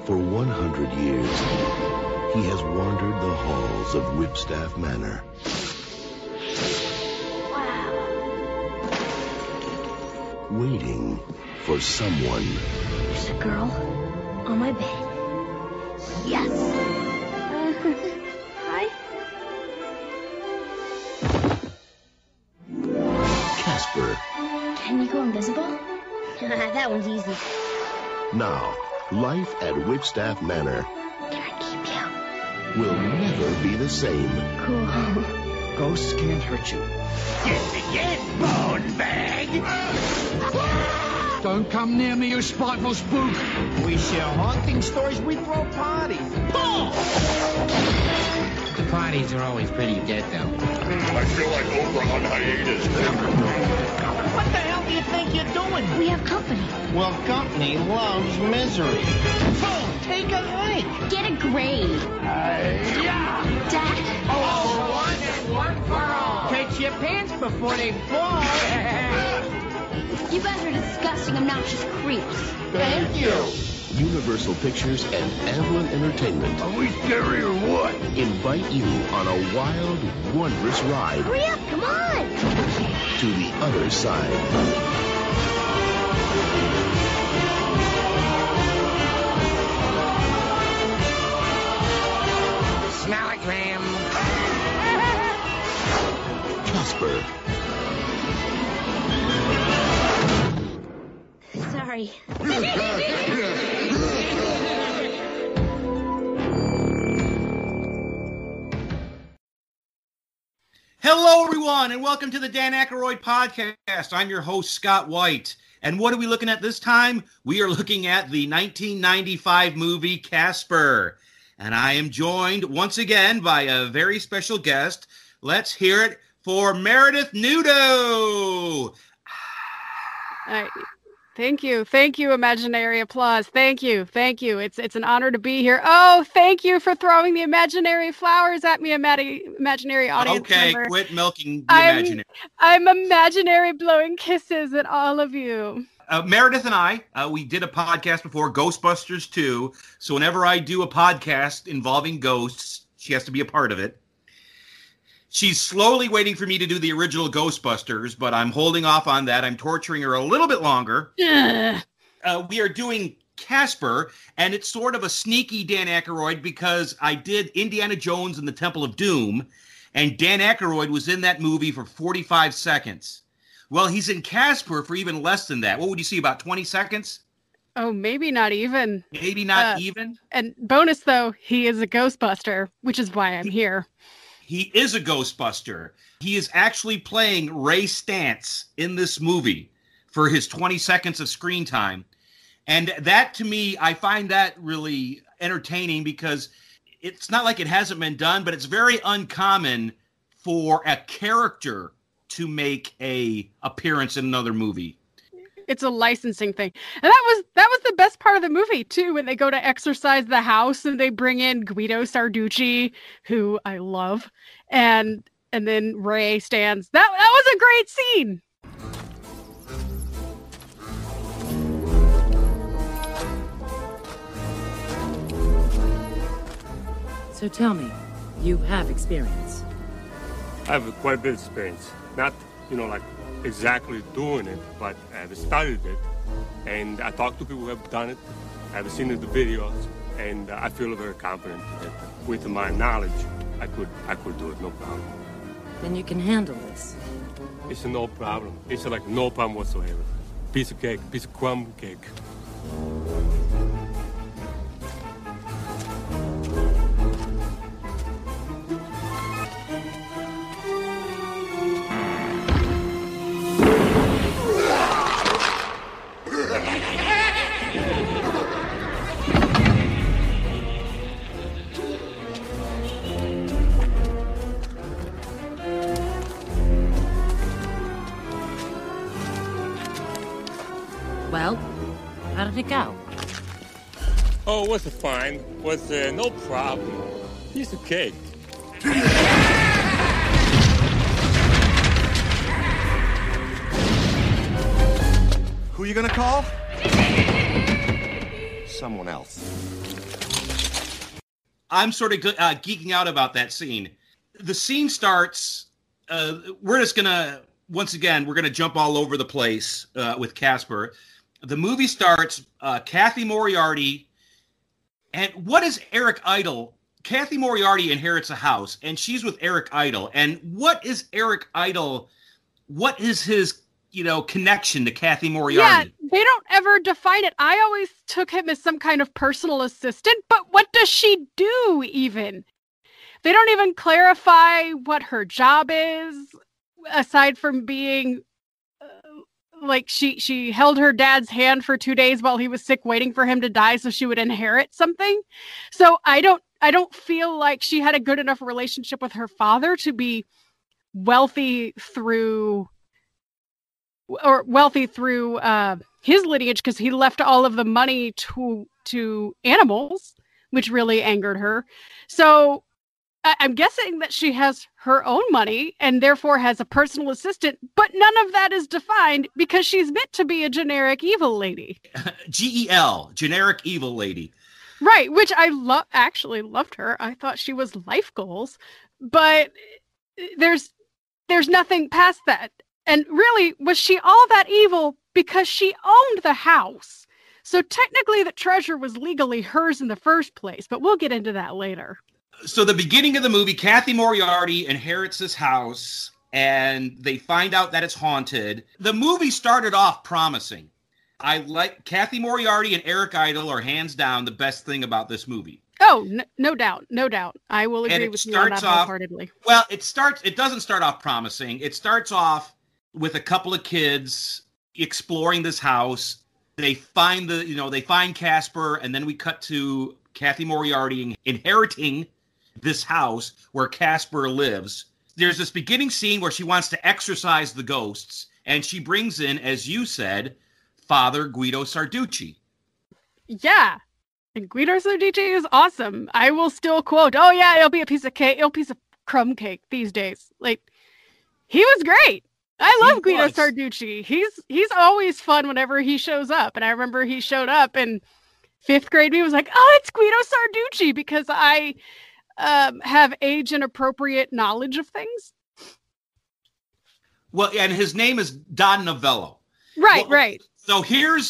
For 100 years, he has wandered the halls of Whipstaff Manor. Wow. Waiting for someone. There's a girl on my bed. Yes. Hi. Casper. Can you go invisible? That one's easy. Now, life at Whipstaff Manor Can I keep you? will never be the same. Cool. Ghosts can't hurt you. Yes, again, bone bag! Don't come near me, you spiteful spook. We share haunting stories, we throw parties. The parties are always pretty dead, though. I feel like Oprah on hiatus. What the hell do you think you're doing? We have company. Well, company loves misery. Boom, take a hike. Get a grade. Dad? Oh, one and one for all. Catch your pants before they fall. You guys are disgusting, obnoxious creeps. Thank you. Universal Pictures and Amblin Entertainment Are we scary or what? invite you on a wild, wondrous ride Hurry up, come on! to the other side. Smell it, Graham. Casper. Sorry. Hello, everyone, and welcome to the Dan Aykroyd Podcast. I'm your host, Scott White. And what are we looking at this time? We are looking at the 1995 movie Casper. And I am joined once again by a very special guest. Let's hear it for Meredith Nudo. Thank you, imaginary applause. Thank you. It's an honor to be here. Oh, thank you for throwing the imaginary flowers at me, imaginary audience Okay, member. quit milking the imaginary. I'm imaginary blowing kisses at all of you. Meredith and I, we did a podcast before, Ghostbusters 2. So whenever I do a podcast involving ghosts, she has to be a part of it. She's slowly waiting for me to do the original Ghostbusters, but I'm holding off on that. I'm torturing her a little bit longer. We are doing Casper, and it's sort of a sneaky Dan Aykroyd because I did Indiana Jones and the Temple of Doom, and Dan Aykroyd was in that movie for 45 seconds. Well, he's in Casper for even less than that. What would you see, about 20 seconds? Oh, maybe not even. Maybe not even? And bonus, though, he is a Ghostbuster, which is why I'm here. He is a Ghostbuster. He is actually playing Ray Stantz in this movie for his 20 seconds of screen time. And that, to me, I find that really entertaining because it's not like it hasn't been done, but it's very uncommon for a character to make a appearance in another movie. It's a licensing thing. And that was the best part of the movie, too, when they go to exercise the house and they bring in Guido Sarducci, who I love, and then Ray Stantz. That was a great scene. So tell me, you have experience. I have quite a bit of experience. Not, like exactly doing it, but I've studied it. And I talked to people who have done it. I've seen the videos, and I feel very confident that with my knowledge, I could do it, no problem. Then you can handle this. It's no problem. It's like no problem whatsoever. Piece of cake, piece of crumb cake. Well, how did it go? Oh, was fine. Was no problem. Piece of cake. Who you gonna call? someone else. I'm sort of geeking out about that scene. The scene starts, we're just going to, once again, we're going to jump all over the place with Casper. The movie starts, Kathy Moriarty, and what is Eric Idle? Kathy Moriarty inherits a house, and she's with Eric Idle. And what is Eric Idle? What is his, connection to Kathy Moriarty? Yeah, they don't ever define it. I always took him as some kind of personal assistant, but what does she do even? They don't even clarify what her job is, aside from being like she held her dad's hand for 2 days while he was sick, waiting for him to die so she would inherit something. So I don't feel like she had a good enough relationship with her father to be wealthy through his lineage, because he left all of the money to animals, which really angered her. So I'm guessing that she has her own money and therefore has a personal assistant, but none of that is defined because she's meant to be a generic evil lady. GEL, generic evil lady. Right, which I actually loved her. I thought she was life goals, but there's nothing past that. And really, was she all that evil because she owned the house? So technically the treasure was legally hers in the first place, but we'll get into that later. So the beginning of the movie, Kathy Moriarty inherits this house, and they find out that it's haunted. The movie started off promising. I like Kathy Moriarty and Eric Idle are hands down the best thing about this movie. Oh, no doubt. No doubt. I will agree with you on that wholeheartedly. Well, it doesn't start off promising. It starts off with a couple of kids exploring this house. They find they find Casper, and then we cut to Kathy Moriarty inheriting this house where Casper lives. There's this beginning scene where she wants to exorcise the ghosts, and she brings in, as you said, Father Guido Sarducci. Yeah. And Guido Sarducci is awesome. I will still quote, "Oh yeah, it'll be a piece of cake, it'll be a piece of crumb cake these days." Like, he was great. I love Guido Sarducci. He's always fun whenever he shows up. And I remember he showed up in 5th grade. Me was like, "Oh, it's Guido Sarducci," because I have age inappropriate knowledge of things. Well, and his name is Don Novello. Right, right. So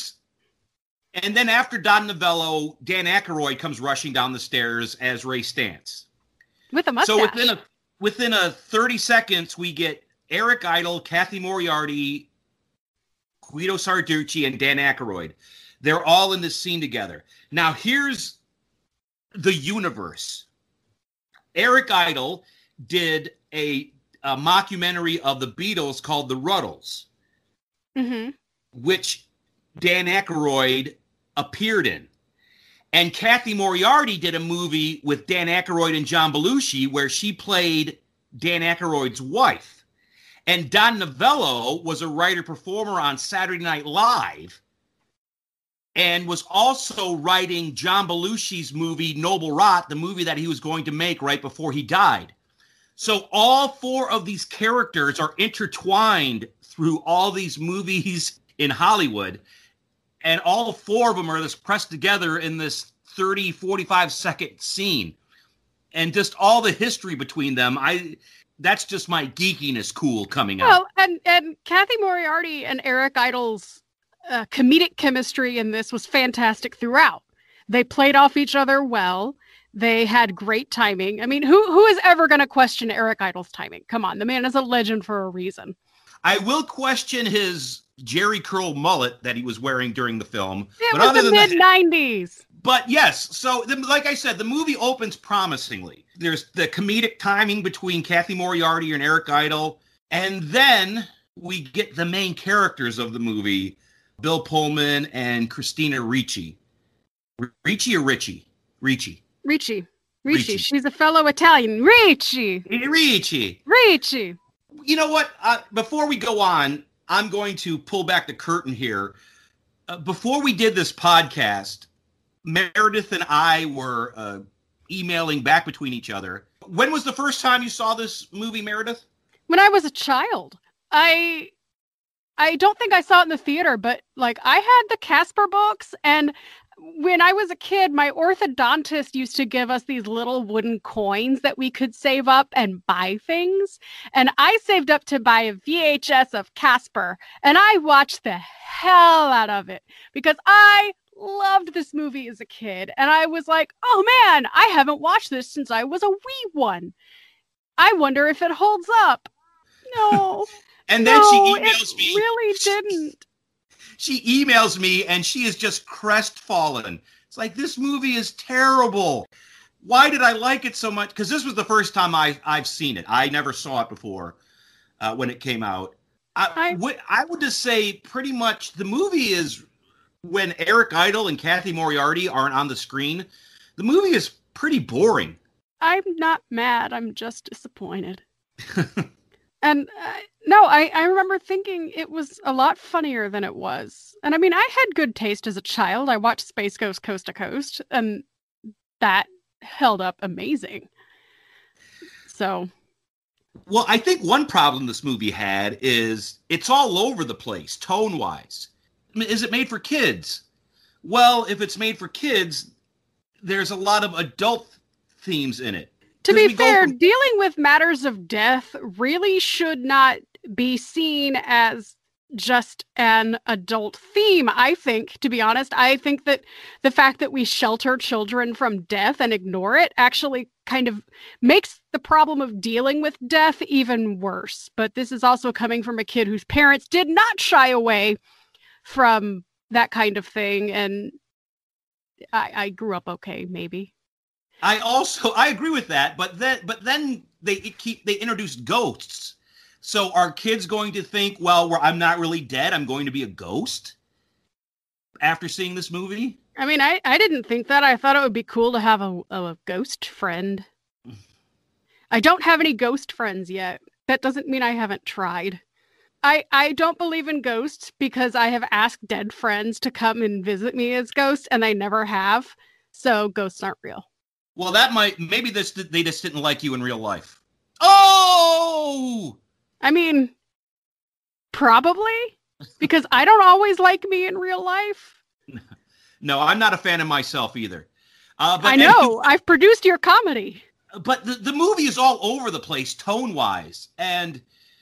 and then after Don Novello, Dan Aykroyd comes rushing down the stairs as Ray Stantz. With a mustache. So within a 30 seconds, we get Eric Idle, Kathy Moriarty, Guido Sarducci, and Dan Aykroyd. They're all in this scene together. Now, here's the universe. Eric Idle did a mockumentary of the Beatles called The Ruddles, which Dan Aykroyd appeared in. And Kathy Moriarty did a movie with Dan Aykroyd and John Belushi where she played Dan Aykroyd's wife. And Don Novello was a writer-performer on Saturday Night Live and was also writing John Belushi's movie Noble Rot, the movie that he was going to make right before he died. So all 4 of these characters are intertwined through all these movies in Hollywood, and all 4 of them are just pressed together in this 30, 45-second scene. And just all the history between them, that's just my geekiness cool coming out. Well, and Kathy Moriarty and Eric Idle's comedic chemistry in this was fantastic throughout. They played off each other well. They had great timing. I mean, who is ever going to question Eric Idle's timing? Come on, the man is a legend for a reason. I will question his Jerry curl mullet that he was wearing during the film. It was the mid-90s. But yes, so like I said, the movie opens promisingly. There's the comedic timing between Kathy Moriarty and Eric Idle. And then we get the main characters of the movie, Bill Pullman and Christina Ricci. Ricci or Ricci? Ricci. Ricci. Ricci. She's a fellow Italian. Ricci. Ricci. Ricci. You know what? Before we go on, I'm going to pull back the curtain here. Before we did this podcast, Meredith and I were emailing back between each other. When was the first time you saw this movie, Meredith? When I was a child. I I don't think I saw it in the theater, but like I had the Casper books, and when I was a kid, my orthodontist used to give us these little wooden coins that we could save up and buy things. And I saved up to buy a VHS of Casper, and I watched the hell out of it because I loved this movie as a kid. And I was like, oh man, I haven't watched this since I was a wee one. I wonder if it holds up. No. And then she emails me. Really didn't. She emails me and she is just crestfallen. It's like, this movie is terrible. Why did I like it so much? Because this was the first time I've seen it. I never saw it before when it came out. I would just say pretty much the movie is, when Eric Idle and Kathy Moriarty aren't on the screen, the movie is pretty boring. I'm not mad. I'm just disappointed. And no, I remember thinking it was a lot funnier than it was. And I mean, I had good taste as a child. I watched Space Ghost Coast to Coast, and that held up amazing. So. Well, I think one problem this movie had is it's all over the place, tone-wise. I mean, is it made for kids? Well, if it's made for kids, there's a lot of adult themes in it. To be fair, dealing with matters of death really should not be seen as just an adult theme, I think, to be honest. I think that the fact that we shelter children from death and ignore it actually kind of makes the problem of dealing with death even worse. But this is also coming from a kid whose parents did not shy away from that kind of thing. And I grew up okay, maybe. I agree with that, but then they introduced ghosts. So are kids going to think, well, I'm not really dead, I'm going to be a ghost after seeing this movie? I mean, I didn't think that. I thought it would be cool to have a ghost friend. I don't have any ghost friends yet. That doesn't mean I haven't tried. I don't believe in ghosts because I have asked dead friends to come and visit me as ghosts, and they never have. So ghosts aren't real. Well, maybe they just didn't like you in real life. Oh! I mean, probably, because I don't always like me in real life. No, I'm not a fan of myself either. I know. I've produced your comedy. But the movie is all over the place tone-wise, and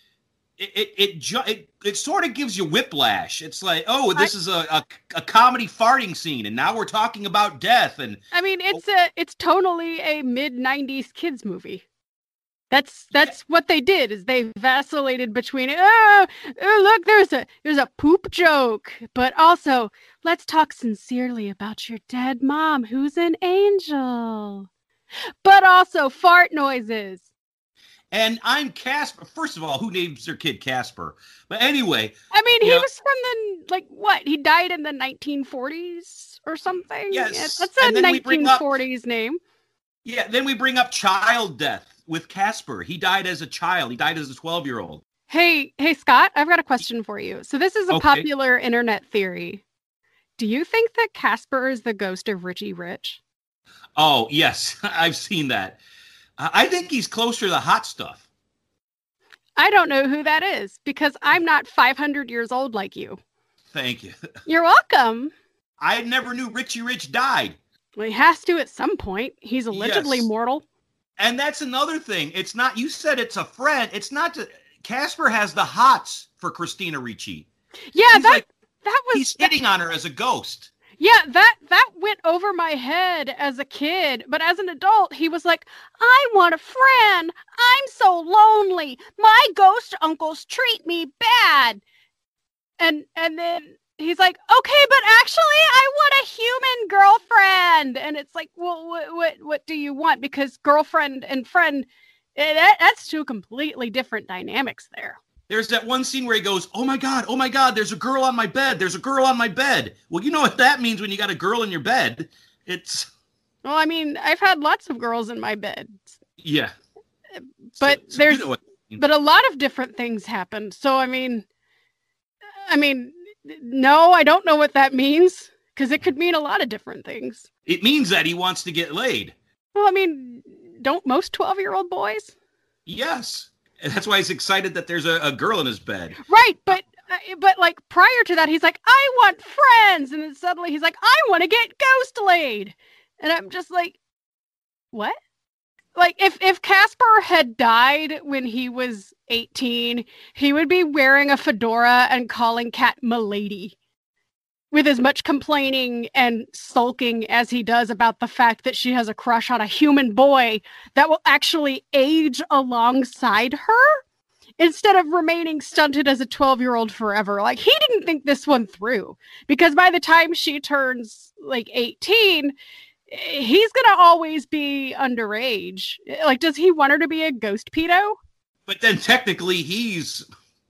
it sort of gives you whiplash. It's like, oh, this is a comedy farting scene, and now we're talking about death. And I mean, it's tonally a mid-90s kids movie. That's what they did, is they vacillated between look, there's a poop joke, but also let's talk sincerely about your dead mom who's an angel. But also fart noises. And I'm Casper. First of all, who names their kid Casper? But anyway. I mean, he was from he died in the 1940s or something? Yes. That's a 1940s name. Yeah, then we bring up child death with Casper. He died as a child. He died as a 12-year-old. Hey, Scott, I've got a question for you. So this is a popular internet theory. Do you think that Casper is the ghost of Richie Rich? Oh, yes. I've seen that. I think he's closer to the hot stuff. I don't know who that is because I'm not 500 years old like you. Thank you. You're welcome. I never knew Richie Rich died. Well, he has to at some point. He's allegedly mortal. And that's another thing. It's not, you said it's a friend. It's not, Casper has the hots for Christina Ricci. Yeah, he's hitting on her as a ghost. Yeah, that went over my head as a kid, but as an adult, he was like, I want a friend. I'm so lonely. My ghost uncles treat me bad. And then he's like, okay, but actually I want a human girlfriend. And it's like, well, what do you want? Because girlfriend and friend, that's two completely different dynamics there. There's that one scene where he goes, oh my God, there's a girl on my bed. There's a girl on my bed. Well, you know what that means when you got a girl in your bed. Well, I mean, I've had lots of girls in my bed. Yeah. But but a lot of different things happened. So, I mean, no, I don't know what that means because it could mean a lot of different things. It means that he wants to get laid. Well, I mean, don't most 12-year-old boys? Yes. And that's why he's excited that there's a girl in his bed. Right, but But like prior to that, he's like, I want friends. And then suddenly he's like, I want to get ghost laid. And I'm just like, what? Like if Casper had died when he was 18, he would be wearing a fedora and calling Kat Milady with as much complaining and sulking as he does about the fact that she has a crush on a human boy that will actually age alongside her instead of remaining stunted as a 12-year-old forever. Like, he didn't think this one through, because by the time she turns like 18, he's going to always be underage. Like, does he want her to be a ghost pedo? But then technically he's,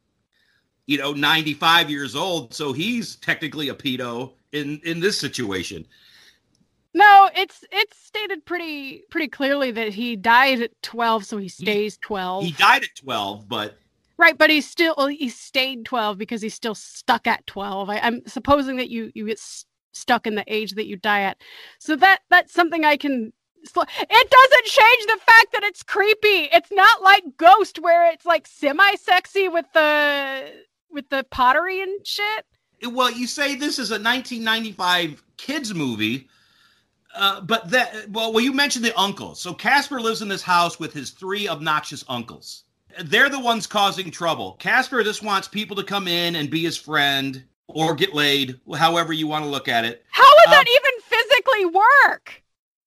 95 years old, so he's technically a pedo in this situation. No, it's stated pretty clearly that he died at 12, so he stays 12. He died at 12, but... Right, but he stayed 12 because he's still stuck at 12. I'm supposing that you get stuck in the age that you die at. So that's something I can... It doesn't change the fact that it's creepy. It's not like Ghost, where it's like semi-sexy with the pottery and shit. Well, you say this is a 1995 kids movie, but you mentioned the uncles. So Casper lives in this house with his 3 obnoxious uncles. They're the ones causing trouble. Casper just wants people to come in and be his friend or get laid, however you want to look at it. How would that even physically work?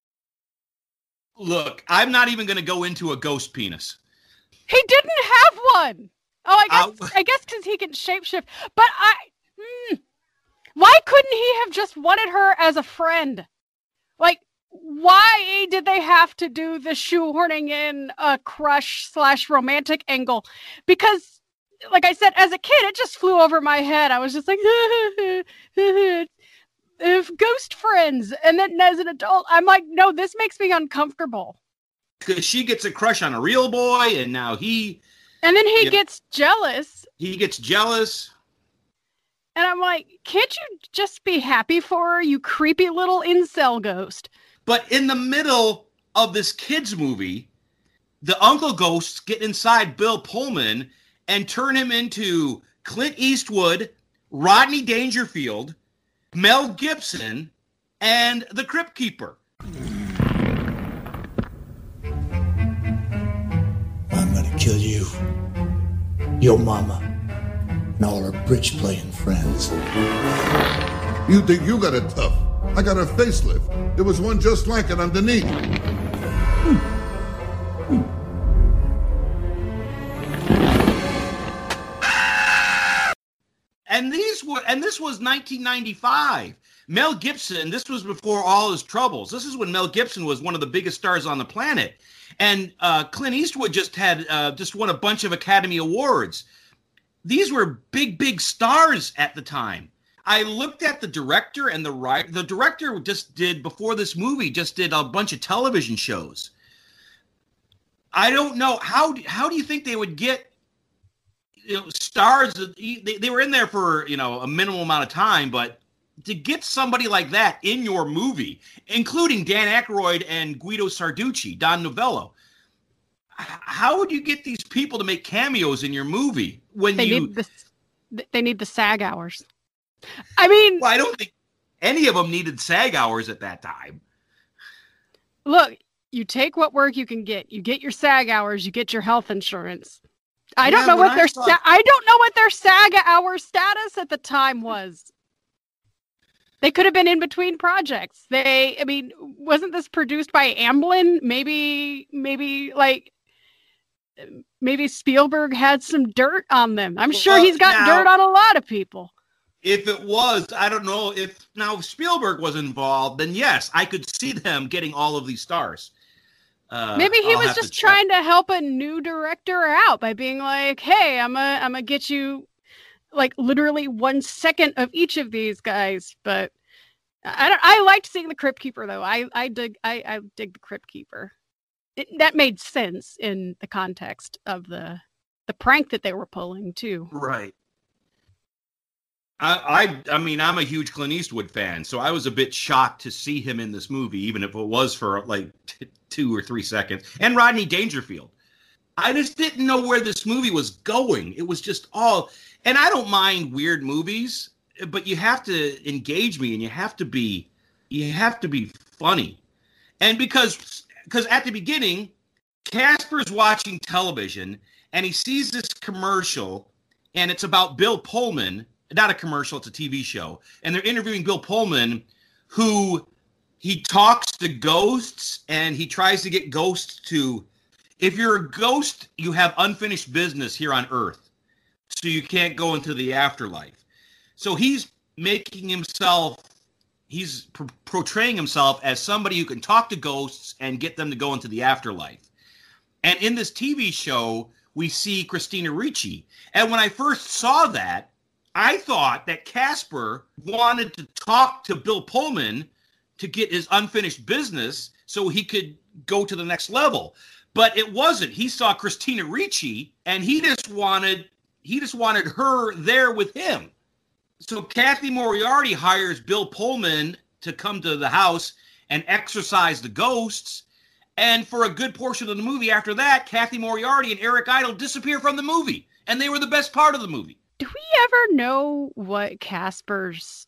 Look, I'm not even going to go into a ghost penis. He didn't have one. Oh, I guess because he can shapeshift. But why couldn't he have just wanted her as a friend? Like, why did they have to do the shoehorning in a crush/romantic angle? Because, like I said, as a kid, it just flew over my head. I was just like, if ghost friends. And then as an adult, I'm like, no, this makes me uncomfortable. Because she gets a crush on a real boy, and now he... And then he gets jealous. He gets jealous. And I'm like, can't you just be happy for her, you creepy little incel ghost? But in the middle of this kids movie, the uncle ghosts get inside Bill Pullman and turn him into Clint Eastwood, Rodney Dangerfield, Mel Gibson, and the Crypt Keeper. I'm gonna kill you, your mama, and all her bridge-playing friends. You think you got it tough? I got a facelift. There was one just like it underneath. And this was 1995. Mel Gibson, this was before all his troubles. This is when Mel Gibson was one of the biggest stars on the planet. And Clint Eastwood just won a bunch of Academy Awards. These were big stars at the time. I looked at the director and the writer. The director before this movie, did a bunch of television shows. I don't know. How do you think they would get stars? They were in there for, a minimal amount of time, but to get somebody like that in your movie, including Dan Aykroyd and Guido Sarducci, Don Novello, how would you get these people to make cameos in your movie they need the SAG hours? I mean, well, I don't think any of them needed SAG hours at that time. Look, you take what work you can get. You get your SAG hours. You get your health insurance. I don't know what their SAG hour status at the time was. They could have been in between projects. Wasn't this produced by Amblin? Maybe Spielberg had some dirt on them. I'm sure he's got dirt on a lot of people. If it was, I don't know, if Spielberg was involved, then yes, I could see them getting all of these stars. Maybe he was just trying to help a new director out by being like, hey, I'm gonna get you like literally 1 second of each of these guys. But I liked seeing the Crypt Keeper though. I dig the Crypt Keeper. That made sense in the context of the prank that they were pulling too. Right. I mean, I'm a huge Clint Eastwood fan, so I was a bit shocked to see him in this movie, even if it was for like 2 or 3 seconds. And Rodney Dangerfield. I just didn't know where this movie was going. It was just all, And I don't mind weird movies, but you have to engage me and you have to be funny. And because at the beginning, Casper's watching television and he sees this commercial and it's about Bill Pullman, not a commercial, it's a TV show. And they're interviewing Bill Pullman, who he talks to ghosts and he tries to get ghosts to, if you're a ghost, you have unfinished business here on Earth. So you can't go into the afterlife. So he's making himself, he's portraying himself as somebody who can talk to ghosts and get them to go into the afterlife. And in this TV show, we see Christina Ricci. And when I first saw that, I thought that Casper wanted to talk to Bill Pullman to get his unfinished business so he could go to the next level. But it wasn't. He saw Christina Ricci and he just wanted her there with him. So Kathy Moriarty hires Bill Pullman to come to the house and exorcise the ghosts. And for a good portion of the movie after that, Kathy Moriarty and Eric Idle disappear from the movie. And they were the best part of the movie. Do we ever know what Casper's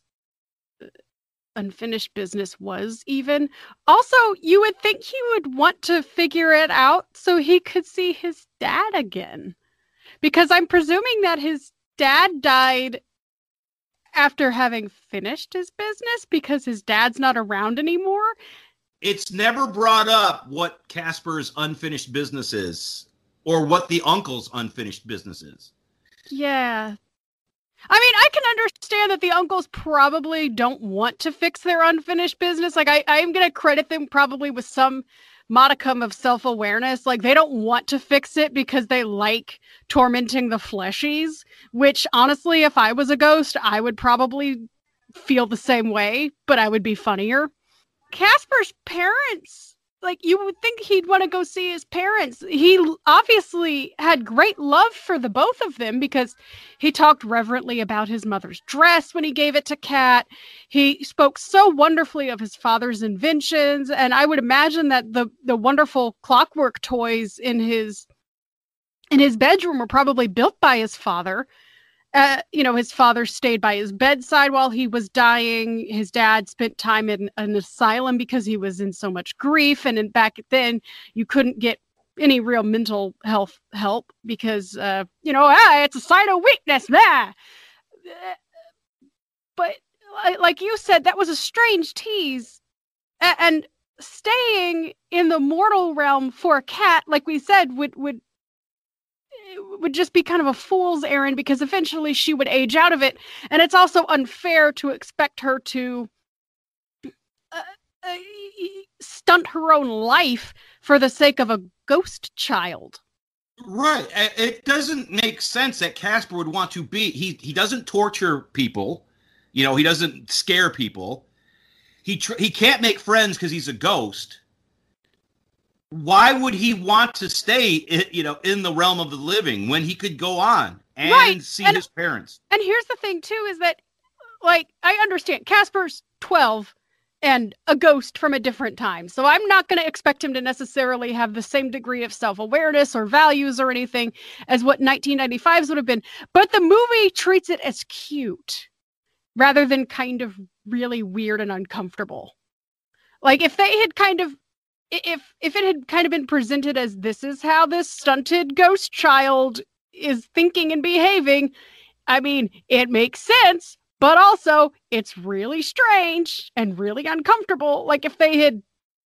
unfinished business was even? Also, you would think he would want to figure it out so he could see his dad again. Because I'm presuming that his dad died after having finished his business because his dad's not around anymore. It's never brought up what Casper's unfinished business is or what the uncle's unfinished business is. Yeah. I mean, I can understand that the uncles probably don't want to fix their unfinished business. Like, I'm going to credit them probably with some modicum of self-awareness. Like, they don't want to fix it because they like tormenting the fleshies, which, honestly, if I was a ghost, I would probably feel the same way, but I would be funnier. Casper's parents, like, you would think he'd want to go see his parents. He obviously had great love for the both of them because he talked reverently about his mother's dress when he gave it to Kat. He spoke so wonderfully of his father's inventions, and I would imagine that the wonderful clockwork toys in his bedroom were probably built by his father. His father stayed by his bedside while he was dying. His dad spent time in an asylum because he was in so much grief. And back then, you couldn't get any real mental health help because, it's a sign of weakness. Nah. But like you said, that was a strange tease. And staying in the mortal realm for a cat, like we said, would just be kind of a fool's errand because eventually she would age out of it. And it's also unfair to expect her to stunt her own life for the sake of a ghost child. Right. It doesn't make sense that Casper would want to be... He doesn't torture people. He doesn't scare people. He can't make friends because he's a ghost. Why would he want to stay, in the realm of the living when he could go on and see his parents? And here's the thing, too, is that, like, I understand Casper's 12 and a ghost from a different time. So I'm not going to expect him to necessarily have the same degree of self-awareness or values or anything as what 1995's would have been. But the movie treats it as cute rather than kind of really weird and uncomfortable. Like, if they had kind of If it had kind of been presented as this is how this stunted ghost child is thinking and behaving, I mean, it makes sense, but also it's really strange and really uncomfortable. Like if the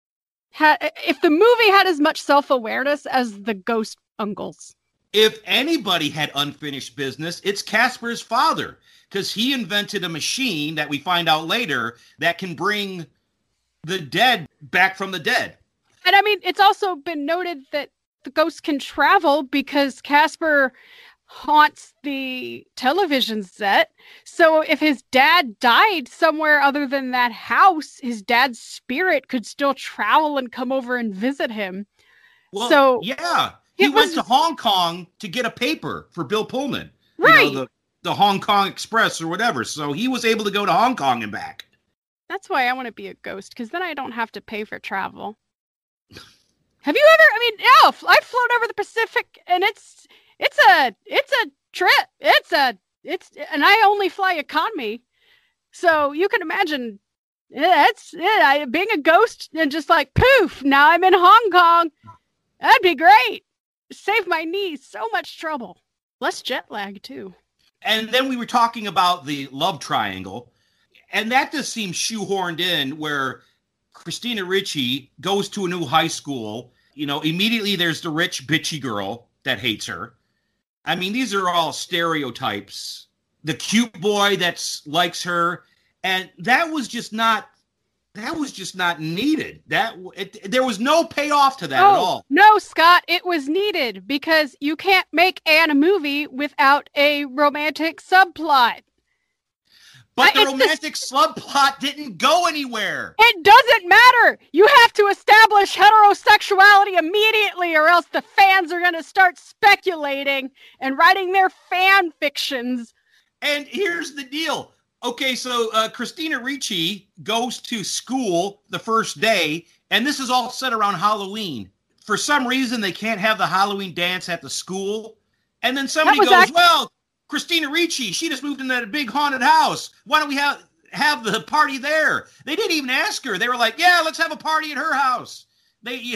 movie had as much self-awareness as the ghost uncles. If anybody had unfinished business, it's Casper's father, because he invented a machine that we find out later that can bring the dead back from the dead. And I mean, it's also been noted that the ghosts can travel because Casper haunts the television set. So if his dad died somewhere other than that house, his dad's spirit could still travel and come over and visit him. Well, yeah. He went to Hong Kong to get a paper for Bill Pullman. Right. The Hong Kong Express or whatever. So he was able to go to Hong Kong and back. That's why I want to be a ghost, because then I don't have to pay for travel. Have you ever? I mean, yeah, I've flown over the Pacific, and it's a trip. It's a and I only fly economy. So you can imagine that's it. Being a ghost and just like poof, now I'm in Hong Kong. That'd be great. Save my knees so much trouble. Less jet lag too. And then we were talking about the love triangle, and that just seems shoehorned in where Christina Ricci goes to a new high school. You know, immediately there's the rich bitchy girl that hates her. I mean, these are all stereotypes. The cute boy that likes her, and that was just not needed. There was no payoff to that at all. No, Scott, it was needed because you can't make Anne a movie without a romantic subplot. But the romantic subplot didn't go anywhere. It doesn't matter. You have to establish heterosexuality immediately, or else the fans are going to start speculating and writing their fan fictions. And here's the deal. Okay, so Christina Ricci goes to school the first day, and this is all set around Halloween. For some reason, they can't have the Halloween dance at the school. And then somebody goes, well, Christina Ricci, she just moved into that big haunted house. Why don't we have the party there? They didn't even ask her. They were like, yeah, let's have a party at her house. They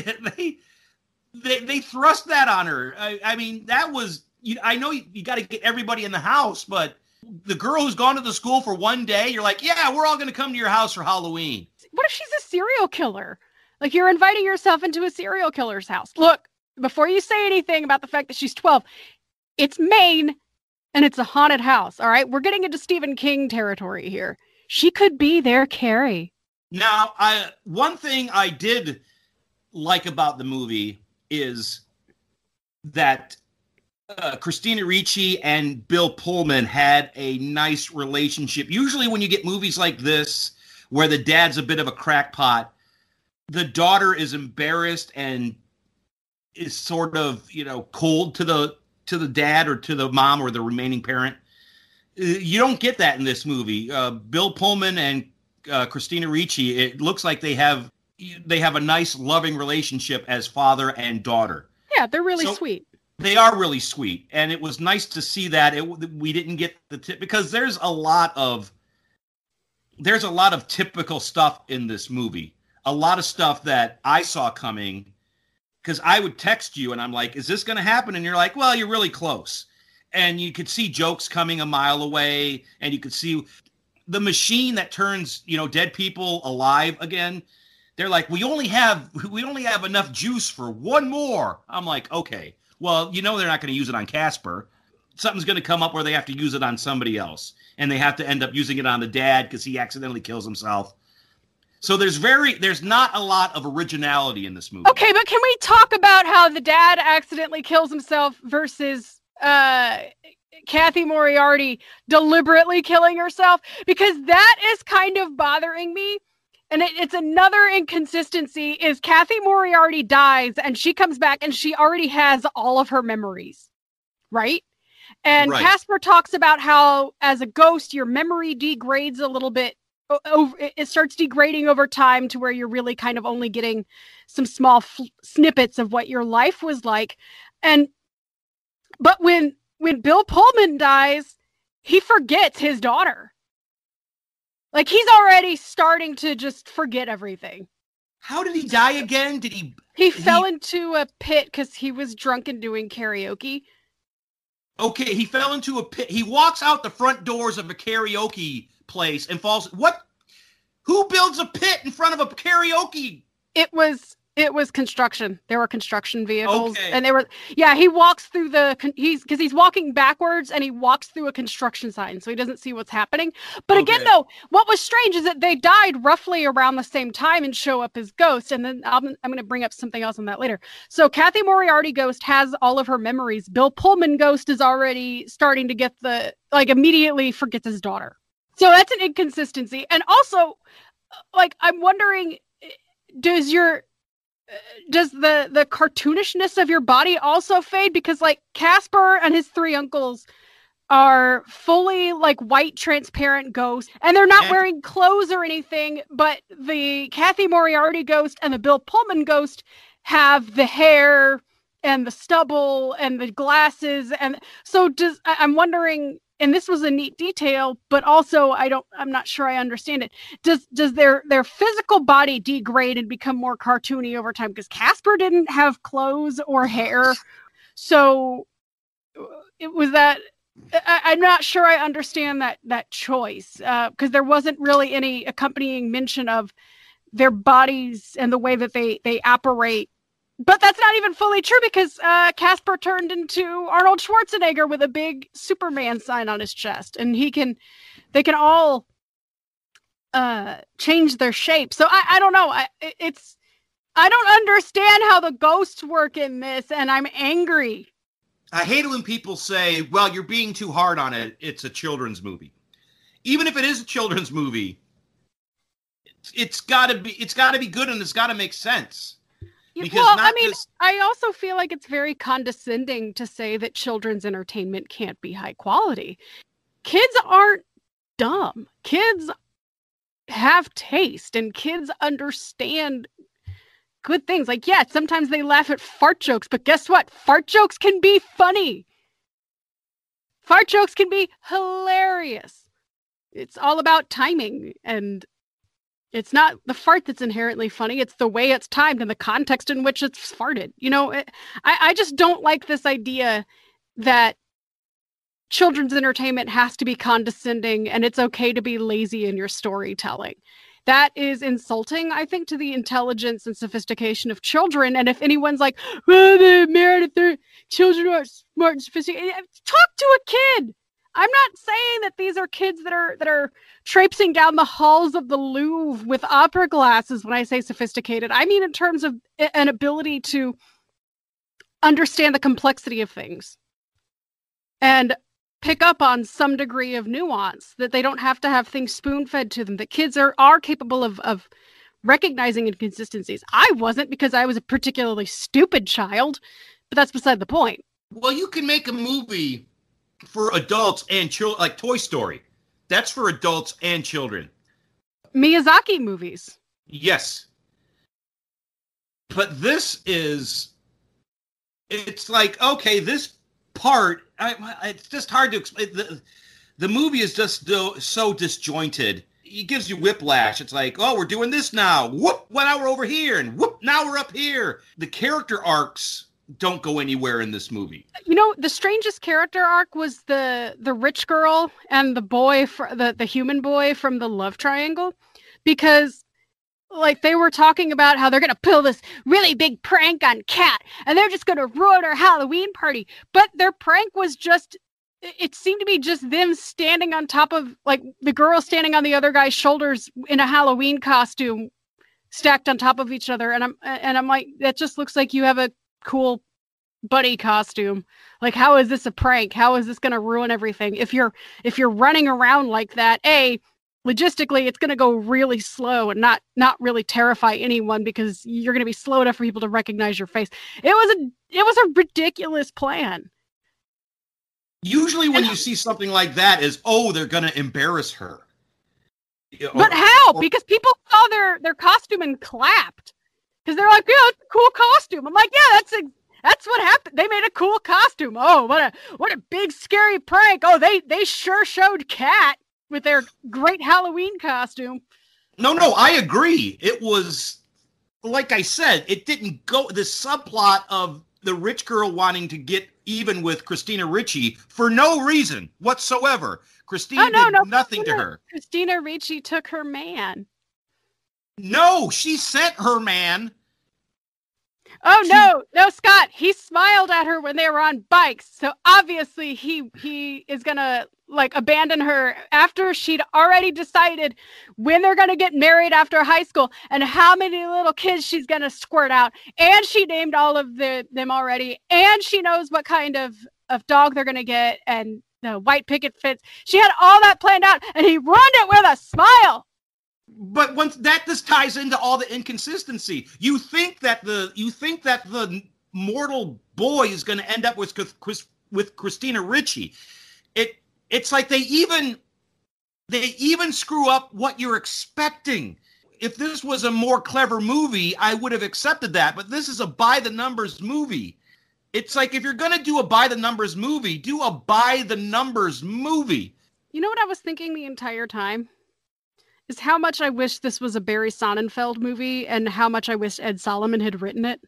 thrust that on her. I mean, that was, I know you got to get everybody in the house, but the girl who's gone to the school for one day, you're like, yeah, we're all going to come to your house for Halloween. What if she's a serial killer? Like, you're inviting yourself into a serial killer's house. Look, before you say anything about the fact that she's 12, it's Maine and it's a haunted house. All right. We're getting into Stephen King territory here. She could be their Carrie. Now, one thing I did like about the movie is that Christina Ricci and Bill Pullman had a nice relationship. Usually when you get movies like this, where the dad's a bit of a crackpot, the daughter is embarrassed and is sort of, cold to the dad or to the mom or the remaining parent. You don't get that in this movie. Bill Pullman and Christina Ricci, it looks like they have a nice, loving relationship as father and daughter. Yeah, they're really sweet. They are really sweet, and it was nice to see that. We didn't get the tip because there's a lot of typical stuff in this movie. A lot of stuff that I saw coming, because I would text you and I'm like, is this going to happen? And you're like, well, you're really close. And you could see jokes coming a mile away, and you could see the machine that turns, dead people alive again. They're like, we only have enough juice for one more. I'm like, okay. Well, they're not going to use it on Casper. Something's going to come up where they have to use it on somebody else. And they have to end up using it on the dad because he accidentally kills himself. So there's not a lot of originality in this movie. Okay, but can we talk about how the dad accidentally kills himself versus Kathy Moriarty deliberately killing herself? Because that is kind of bothering me. And it's another inconsistency is Kathy Moriarty dies and she comes back and she already has all of her memories, right? And right. Casper talks about how as a ghost, your memory degrades a little bit. It starts degrading over time to where you're really kind of only getting some small snippets of what your life was like. But when Bill Pullman dies, he forgets his daughter. Like, he's already starting to just forget everything. How did he die again? He fell into a pit because he was drunk and doing karaoke. Okay, he fell into a pit. He walks out the front doors of a karaoke place and falls. What? Who builds a pit in front of a karaoke? It was construction. There were construction vehicles. Okay. And he walks through he's walking backwards and he walks through a construction sign. So he doesn't see what's happening. But again, though, what was strange is that they died roughly around the same time and show up as ghosts. And then I'm going to bring up something else on that later. So Kathy Moriarty ghost has all of her memories. Bill Pullman ghost is already starting to get immediately forgets his daughter. So that's an inconsistency. And also, I'm wondering, does the cartoonishness of your body also fade? Because Casper and his three uncles are fully white transparent ghosts and they're not wearing clothes or anything, but the Kathy Moriarty ghost and the Bill Pullman ghost have the hair and the stubble and the glasses. And so I'm wondering, this was a neat detail, but also I'm not sure I understand it. Does their physical body degrade and become more cartoony over time? Because Casper didn't have clothes or hair. So it was that. I'm not sure I understand that choice, because there wasn't really any accompanying mention of their bodies and the way that they operate. But that's not even fully true, because Casper turned into Arnold Schwarzenegger with a big Superman sign on his chest, and they can all change their shape. So I don't know. I don't understand how the ghosts work in this, and I'm angry. I hate it when people say, well, you're being too hard on it. It's a children's movie. Even if it is a children's movie, it's got to be good, and it's got to make sense. Well, I also feel like it's very condescending to say that children's entertainment can't be high quality. Kids aren't dumb. Kids have taste, and kids understand good things. Like, yeah, sometimes they laugh at fart jokes, but guess what? Fart jokes can be funny. Fart jokes can be hilarious. It's all about timing, and it's not the fart that's inherently funny. It's the way it's timed and the context in which it's farted. You know, I just don't like this idea that children's entertainment has to be condescending and it's okay to be lazy in your storytelling. That is insulting, I think, to the intelligence and sophistication of children. And if anyone's like, well, they're married if their children are smart and sophisticated, talk to a kid. I'm not saying that these are kids that are traipsing down the halls of the Louvre with opera glasses when I say sophisticated. I mean in terms of an ability to understand the complexity of things and pick up on some degree of nuance, that they don't have to have things spoon-fed to them, that kids are capable of recognizing inconsistencies. I wasn't, because I was a particularly stupid child, but that's beside the point. Well, you can make a movie for adults and children, like Toy Story. That's for adults and children. Miyazaki movies. Yes. But this is, it's like, okay, this part, it's just hard to explain. The movie is just so disjointed. It gives you whiplash. It's like, oh, we're doing this now. Whoop, well, now we're over here. And whoop, now we're up here. The character arcs don't go anywhere in this movie. You know, the strangest character arc was the rich girl and the boy, the human boy from the love triangle, because like they were talking about how they're going to pull this really big prank on Kat and they're just going to ruin her Halloween party. But their prank was just, it seemed to be just them standing on top of, like, the girl standing on the other guy's shoulders in a Halloween costume stacked on top of each other. And I'm like, that just looks like you have a cool buddy costume. Like, how is this a prank? How is this going to ruin everything? If you're running around like that, logistically, it's going to go really slow and not really terrify anyone, because you're going to be slow enough for people to recognize your face. It was a ridiculous plan. Usually when you see something like that is, oh, they're going to embarrass her. But how? Because people saw their costume and clapped. Because they're like, yeah, it's a cool costume. I'm like, yeah, that's what happened. They made a cool costume. Oh, what a big scary prank. Oh, they sure showed Kat with their great Halloween costume. No, I agree. It was, like I said, it didn't go, the subplot of the rich girl wanting to get even with Christina Ricci for no reason whatsoever. Christina did nothing to her. Christina Ricci took her man. No, she sent her man. Oh, no, Scott. He smiled at her when they were on bikes. So obviously he is going to, like, abandon her after she'd already decided when they're going to get married after high school and how many little kids she's going to squirt out. And she named all of them already. And she knows what kind of dog they're going to get and the white picket fence. She had all that planned out, and he ruined it with a smile. But once that, this ties into all the inconsistency. You think that the mortal boy is going to end up with Christina Ricci. It's like they even screw up what you're expecting. If this was a more clever movie, I would have accepted that. But this is a by the numbers movie. It's like, if you're going to do a by-the-numbers movie, do a by-the-numbers movie. You know what I was thinking the entire time? Is how much I wish this was a Barry Sonnenfeld movie and how much I wish Ed Solomon had written it.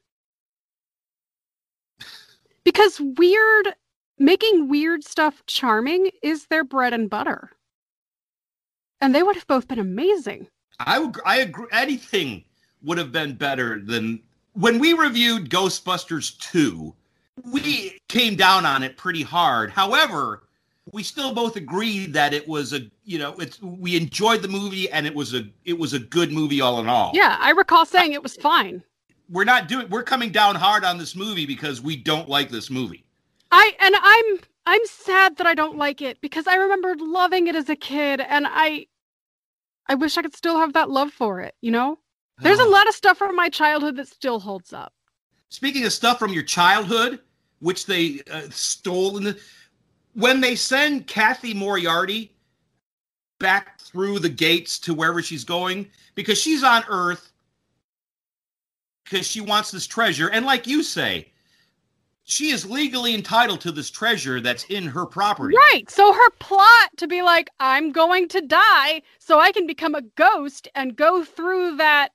Because making weird stuff charming is their bread and butter. And they would have both been amazing. I agree. Anything would have been better than... When we reviewed Ghostbusters 2, we came down on it pretty hard. However, we still both agreed that it was we enjoyed the movie, and it was a good movie all in all. Yeah, I recall saying it was fine. We're coming down hard on this movie because we don't like this movie. I'm sad that I don't like it because I remembered loving it as a kid, and I wish I could still have that love for it, you know? There's a lot of stuff from my childhood that still holds up. Speaking of stuff from your childhood, which they stole when they send Kathy Moriarty back through the gates to wherever she's going, because she's on Earth, because she wants this treasure, and like you say, she is legally entitled to this treasure that's in her property. Right. So her plot to be like, I'm going to die so I can become a ghost and go through that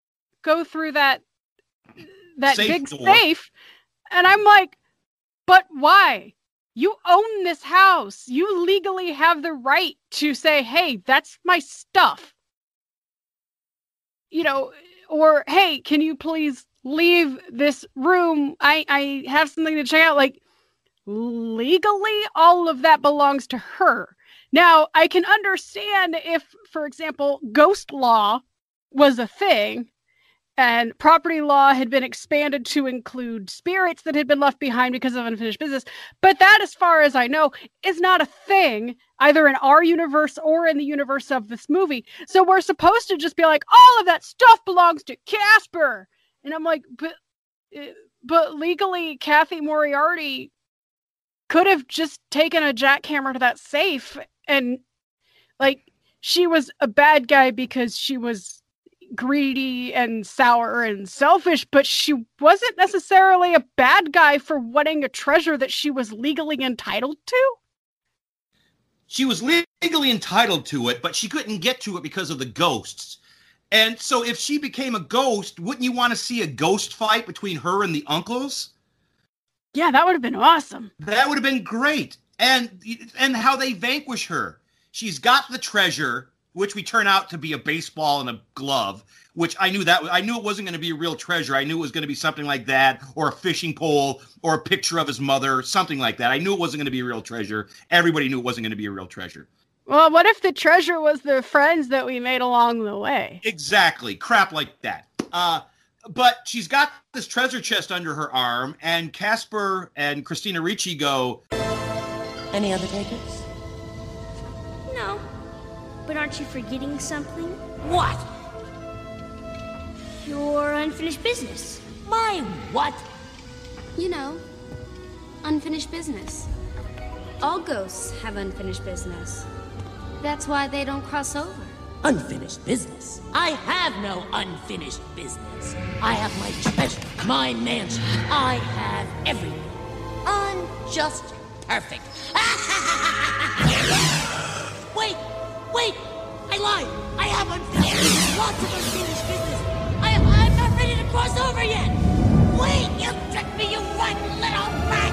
big safe. And I'm like, but why? You own this house. You legally have the right to say, hey, that's my stuff. You know, or hey, can you please leave this room? I have something to check out. Like, legally, all of that belongs to her. Now, I can understand if, for example, ghost law was a thing and property law had been expanded to include spirits that had been left behind because of unfinished business. But that, as far as I know, is not a thing either in our universe or in the universe of this movie. So we're supposed to just be like, all of that stuff belongs to Casper. And I'm like, but legally, Kathy Moriarty could have just taken a jackhammer to that safe, and like, she was a bad guy because she was greedy and sour and selfish, but she wasn't necessarily a bad guy for wanting a treasure that she was legally entitled to. She was legally entitled to it, but she couldn't get to it because of the ghosts. And so if she became a ghost, wouldn't you want to see a ghost fight between her and the uncles? Yeah, that would have been awesome. That would have been great. And how they vanquish her. She's got the treasure, which we turn out to be a baseball and a glove, which I knew it wasn't going to be a real treasure. I knew it was going to be something like that, or a fishing pole, or a picture of his mother, something like that. I knew it wasn't going to be a real treasure. Everybody knew it wasn't going to be a real treasure. Well, what if the treasure was the friends that we made along the way? Exactly. Crap like that. But she's got this treasure chest under her arm, and Casper and Christina Ricci go, any other takers? No. But aren't you forgetting something? What? Your unfinished business. My what? You know, unfinished business. All ghosts have unfinished business. That's why they don't cross over. Unfinished business? I have no unfinished business. I have my treasure, my mansion. I have everything. I'm just perfect. Wait! I lied! I have lots of unfinished business! I'm not ready to cross over yet! Wait! You tricked me, you rotten little rat!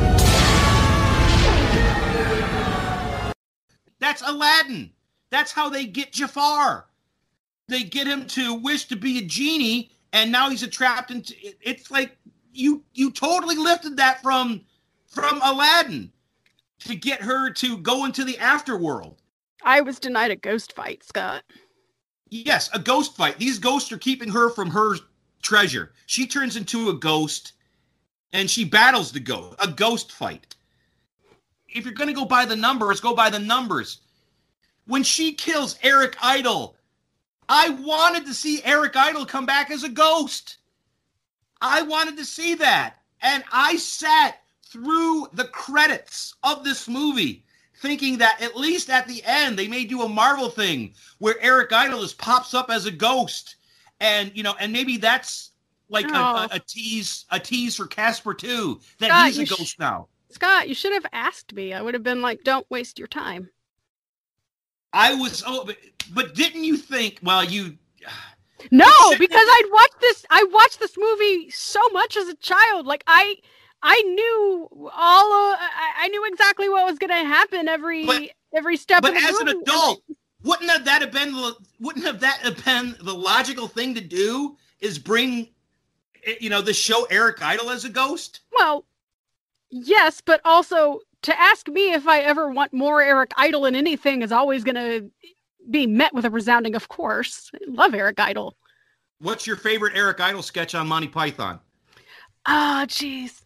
That's Aladdin! That's how they get Jafar! They get him to wish to be a genie, and now he's trapped into... It's like, you totally lifted that from Aladdin to get her to go into the afterworld. I was denied a ghost fight, Scott. Yes, a ghost fight. These ghosts are keeping her from her treasure. She turns into a ghost, and she battles the ghost. A ghost fight. If you're going to go by the numbers, go by the numbers. When she kills Eric Idle, I wanted to see Eric Idle come back as a ghost. I wanted to see that. And I sat through the credits of this movie thinking that at least at the end they may do a Marvel thing where Eric Idle just pops up as a ghost, and and maybe that's like Oh. a tease for Casper too, that Scott, he's a you ghost now. Scott, you should have asked me. I would have been like, don't waste your time. I was but didn't you think? Well, you. No, because I watched this movie so much as a child. Like I knew I knew exactly what was going to happen every step of the movie. But as an adult, wouldn't have that have been the logical thing to do? Is bring, the show Eric Idle as a ghost? Well, yes, but also to ask me if I ever want more Eric Idle in anything is always going to be met with a resounding of course. I love Eric Idle. What's your favorite Eric Idle sketch on Monty Python? Ah, jeez.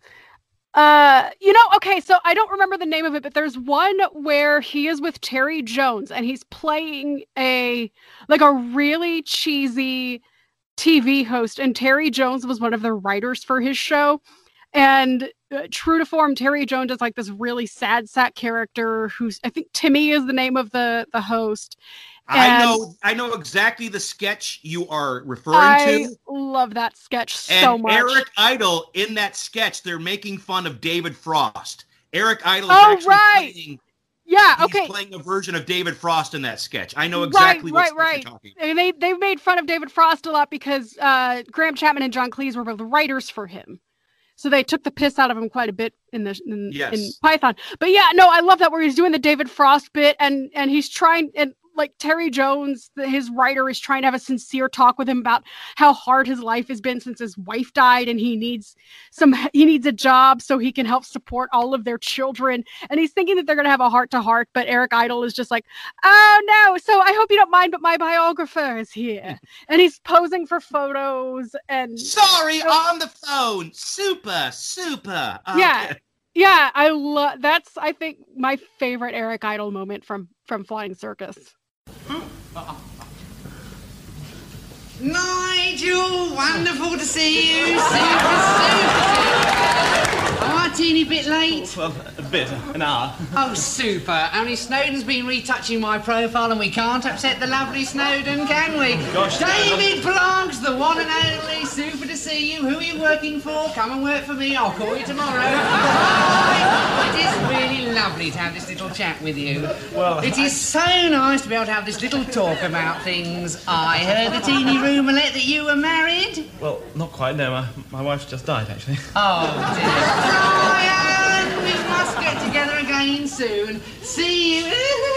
Okay, so I don't remember the name of it, but there's one where he is with Terry Jones and he's playing a really cheesy TV host, and Terry Jones was one of the writers for his show. And true to form, Terry Jones is like this really sad sack character who's, I think Timmy is the name of the host. And I know exactly the sketch you are referring to. I love that sketch so much. Eric Idle, in that sketch, they're making fun of David Frost. Eric Idle is actually playing a version of David Frost in that sketch. I know exactly what you're talking about. And they've made fun of David Frost a lot because Graham Chapman and John Cleese were both writers for him. So they took the piss out of him quite a bit in Python. But yeah, no, I love that where he's doing the David Frost bit and he's trying, and like Terry Jones, his writer, is trying to have a sincere talk with him about how hard his life has been since his wife died, and he needs a job so he can help support all of their children. And he's thinking that they're going to have a heart-to-heart, but Eric Idle is just like, oh no, so I hope you don't mind, but my biographer is here. And he's posing for photos and... Sorry, on the phone. Super. Yeah. Yeah, that's, I think, my favorite Eric Idle moment from Flying Circus. Nigel, wonderful to see you. Super. Oh, a teeny bit late. Well, a bit, an hour. Oh, super. Only Snowden's been retouching my profile and we can't upset the lovely Snowden, can we? Gosh, David Blancs, the one and only. Super to see you. Who are you working for? Come and work for me. I'll call you tomorrow. It is really lovely to have this little chat with you. Well, it is so nice to be able to have this little talk about things. I heard the teeny rumourette that you were married. Well, not quite, no. My wife's just died, actually. Oh, dear. Brian, we must get together again soon. See you.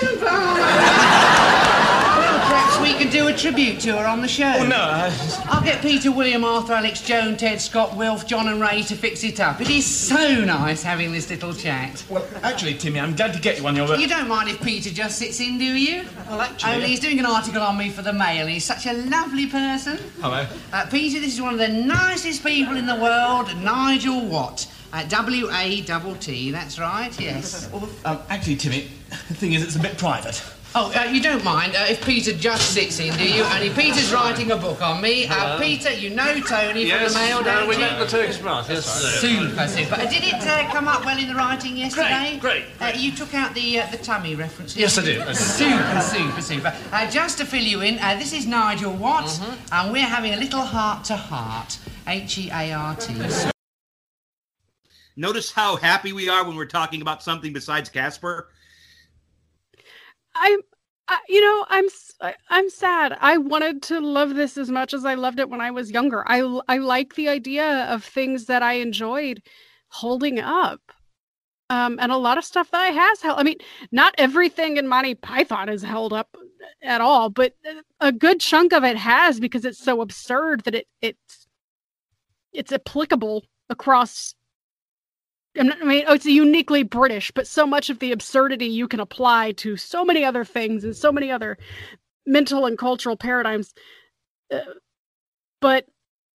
Perhaps we could do a tribute to her on the show. Oh, no. I'll get Peter, William, Arthur, Alex, Joan, Ted, Scott, Wilf, John and Ray to fix it up. It is so nice having this little chat. Well, actually, Timmy, I'm glad to get you one. You don't mind if Peter just sits in, do you? Well, actually... Only he's doing an article on me for the Mail. He's such a lovely person. Hello. Peter, this is one of the nicest people in the world, Nigel Watt. W-A-T-T, that's right, yes. Well, actually, Timmy, the thing is, it's a bit private. Oh, you don't mind if Peter just sits in, do you? Only Peter's writing a book on me. Peter, you know Tony from the Mail, don't you? We met the Turkish Brass, yes. Super. Did it come up well in the writing yesterday? Great. You took out the tummy reference. Yes, I did. Super. Just to fill you in, this is Nigel Watt, and we're having a little heart-to-heart. H-E-A-R-T. Notice how happy we are when we're talking about something besides Casper? I'm sad. I wanted to love this as much as I loved it when I was younger. I like the idea of things that I enjoyed holding up. And a lot of stuff that I has held. I mean, not everything in Monty Python is held up at all, but a good chunk of it has, because it's so absurd that it's applicable across. It's uniquely British, but so much of the absurdity you can apply to so many other things and so many other mental and cultural paradigms. But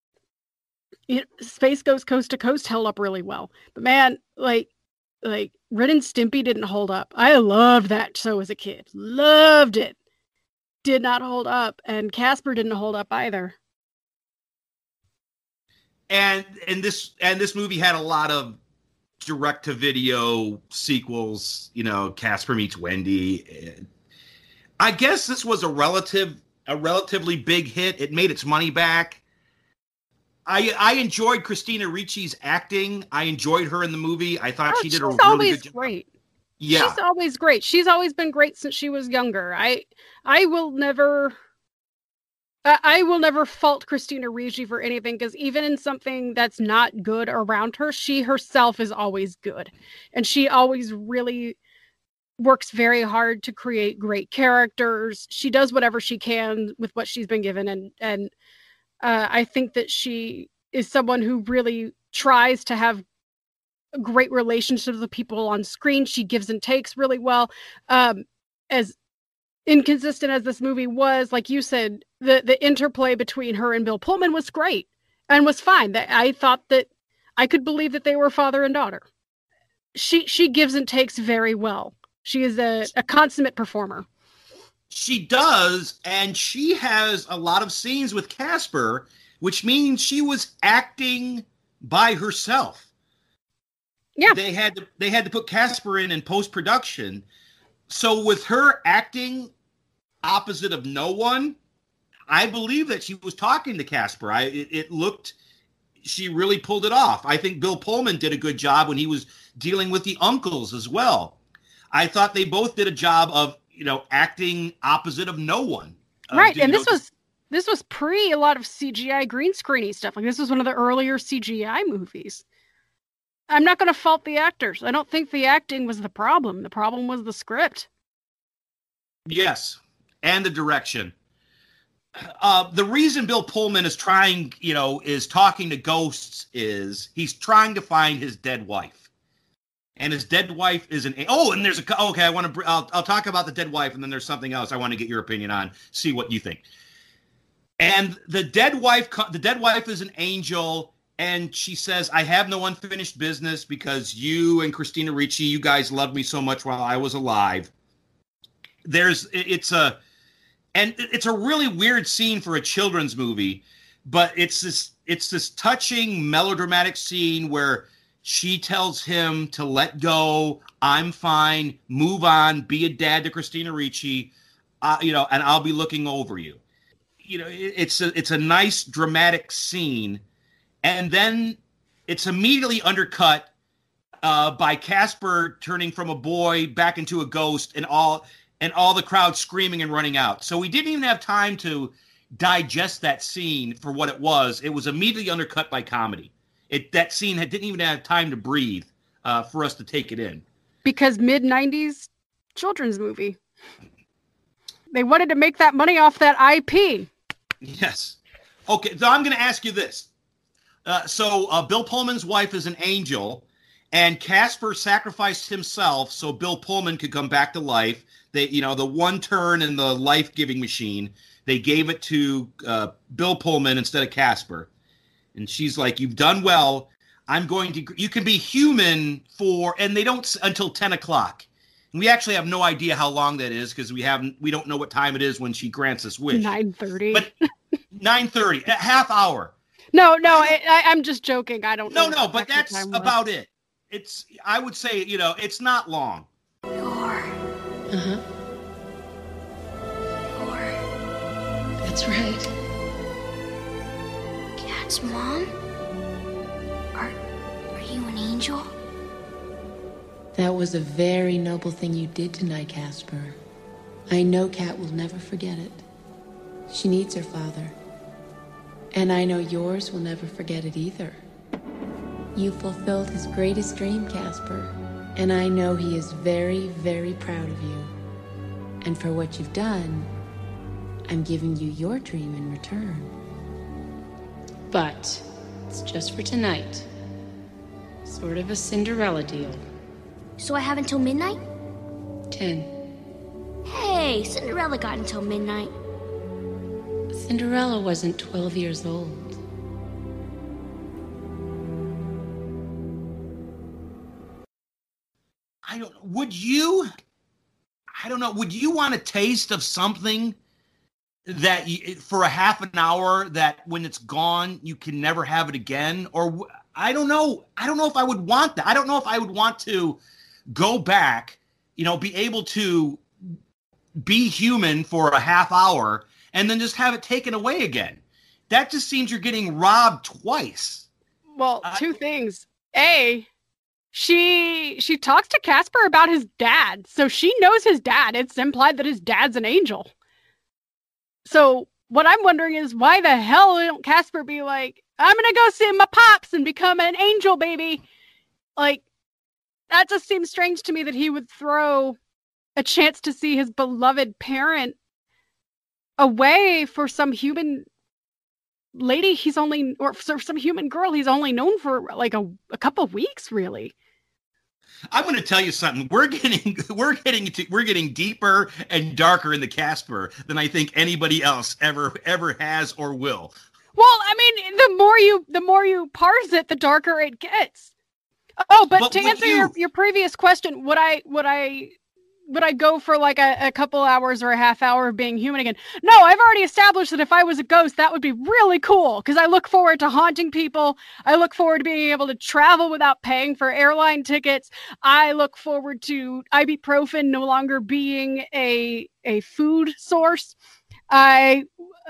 Space Ghost Coast to Coast held up really well. But man, like Ren and Stimpy didn't hold up. I loved that show as a kid. Loved it. Did not hold up. And Casper didn't hold up either. And this movie had a lot of direct-to-video sequels, Casper Meets Wendy. I guess this was a relatively big hit. It made its money back. I enjoyed Christina Ricci's acting. I enjoyed her in the movie. I thought she did a really always good job. Great. Yeah. She's always great. She's always been great since she was younger. I will never fault Christina Ricci for anything, because even in something that's not good around her, she herself is always good. And she always really works very hard to create great characters. She does whatever she can with what she's been given. And I think that she is someone who really tries to have great relationships with people on screen. She gives and takes really well. As inconsistent as this movie was, like you said, the interplay between her and Bill Pullman was great and was fine. I thought that I could believe that they were father and daughter. She gives and takes very well. She is a consummate performer. She does, and she has a lot of scenes with Casper, which means she was acting by herself. Yeah. They had to put Casper in post-production. So with her acting opposite of no one, I believe that she was talking to Casper. She really pulled it off. I think Bill Pullman did a good job when he was dealing with the uncles as well. I thought they both did a job of, acting opposite of no one. Right, and this was pre a lot of CGI green screeny stuff. Like, this was one of the earlier CGI movies. I'm not going to fault the actors. I don't think the acting was the problem. The problem was the script. Yes, and the direction. The reason Bill Pullman is talking to ghosts is he's trying to find his dead wife. And his dead wife is I'll talk about the dead wife, and then there's something else I want to get your opinion on, see what you think. And the dead wife is an angel, and she says, I have no unfinished business because you and Christina Ricci, you guys loved me so much while I was alive. It's a really weird scene for a children's movie, but it's this touching melodramatic scene where she tells him to let go. I'm fine. Move on. Be a dad to Christina Ricci, and I'll be looking over you. It's a nice dramatic scene, and then it's immediately undercut by Casper turning from a boy back into a ghost, and all the crowd screaming and running out. So we didn't even have time to digest that scene for what it was. It was immediately undercut by comedy. That scene didn't even have time to breathe for us to take it in. Because mid-90s children's movie. They wanted to make that money off that IP. Yes. Okay, so I'm going to ask you this. So Bill Pullman's wife is an angel, and Casper sacrificed himself so Bill Pullman could come back to life. The one turn in the life-giving machine, they gave it to Bill Pullman instead of Casper. And she's like, you've done well. You can be human and they don't until 10 o'clock. And we actually have no idea how long that is because we don't know what time it is when she grants this wish. 9:30. But 9:30, a half hour. No, I'm just joking. I don't know. No, but that's about it. I would say, it's not long. That's right. Cat's mom? Are you an angel? That was a very noble thing you did tonight, Casper. I know Cat will never forget it. She needs her father. And I know yours will never forget it either. You fulfilled his greatest dream, Casper. And I know he is very, very proud of you. And for what you've done, I'm giving you your dream in return. But it's just for tonight. Sort of a Cinderella deal. So I have until midnight? 10. Hey, Cinderella got until midnight. Cinderella wasn't 12 years old. Would you want a taste of something that for a half an hour that when it's gone, you can never have it again? Or I don't know if I would want that. I don't know if I would want to go back, be able to be human for a half hour and then just have it taken away again. that just seems you're getting robbed twice. Well, two things. A, she talks to Casper about his dad, so she knows his dad. It's implied that his dad's an angel. So what I'm wondering is why the hell don't Casper be like, I'm gonna go see my pops and become an angel baby? Like, that just seems strange to me that he would throw a chance to see his beloved parent away for some human lady or for some human girl he's only known for like a couple of weeks, really. I'm going to tell you something. We're getting deeper and darker in the Casper than I think anybody else ever has or will. Well, I mean, the more you parse it, the darker it gets. Oh, but to answer your previous question, would I go for like a couple hours or a half hour of being human again? No, I've already established that if I was a ghost, that would be really cool because I look forward to haunting people. I look forward to being able to travel without paying for airline tickets. I look forward to ibuprofen no longer being a food source. I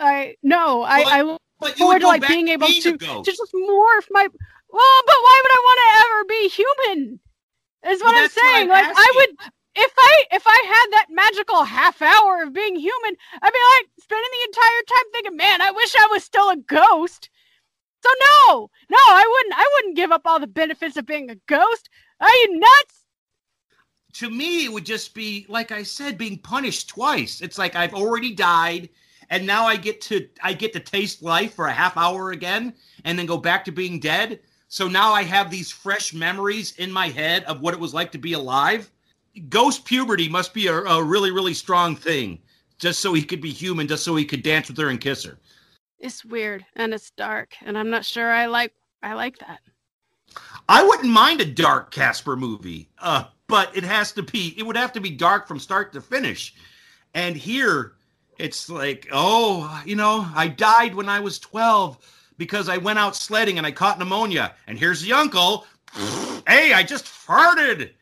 look forward to like being able to just morph my. Well, but why would I want to ever be human? Is what I'm saying. Like I would. If I had that magical half hour of being human, I'd be like spending the entire time thinking, man, I wish I was still a ghost. So no, I wouldn't give up all the benefits of being a ghost. Are you nuts? To me, it would just be, like I said, being punished twice. It's like I've already died, and now I get to taste life for a half hour again, and then go back to being dead. So now I have these fresh memories in my head of what it was like to be alive. Ghost puberty must be a really, really strong thing, just so he could be human, just so he could dance with her and kiss her. It's weird and it's dark, and I'm not sure I like that. I wouldn't mind a dark Casper movie, but it would have to be dark from start to finish. And here, it's like, I died when I was 12 because I went out sledding and I caught pneumonia. And here's the uncle. Hey, I just farted.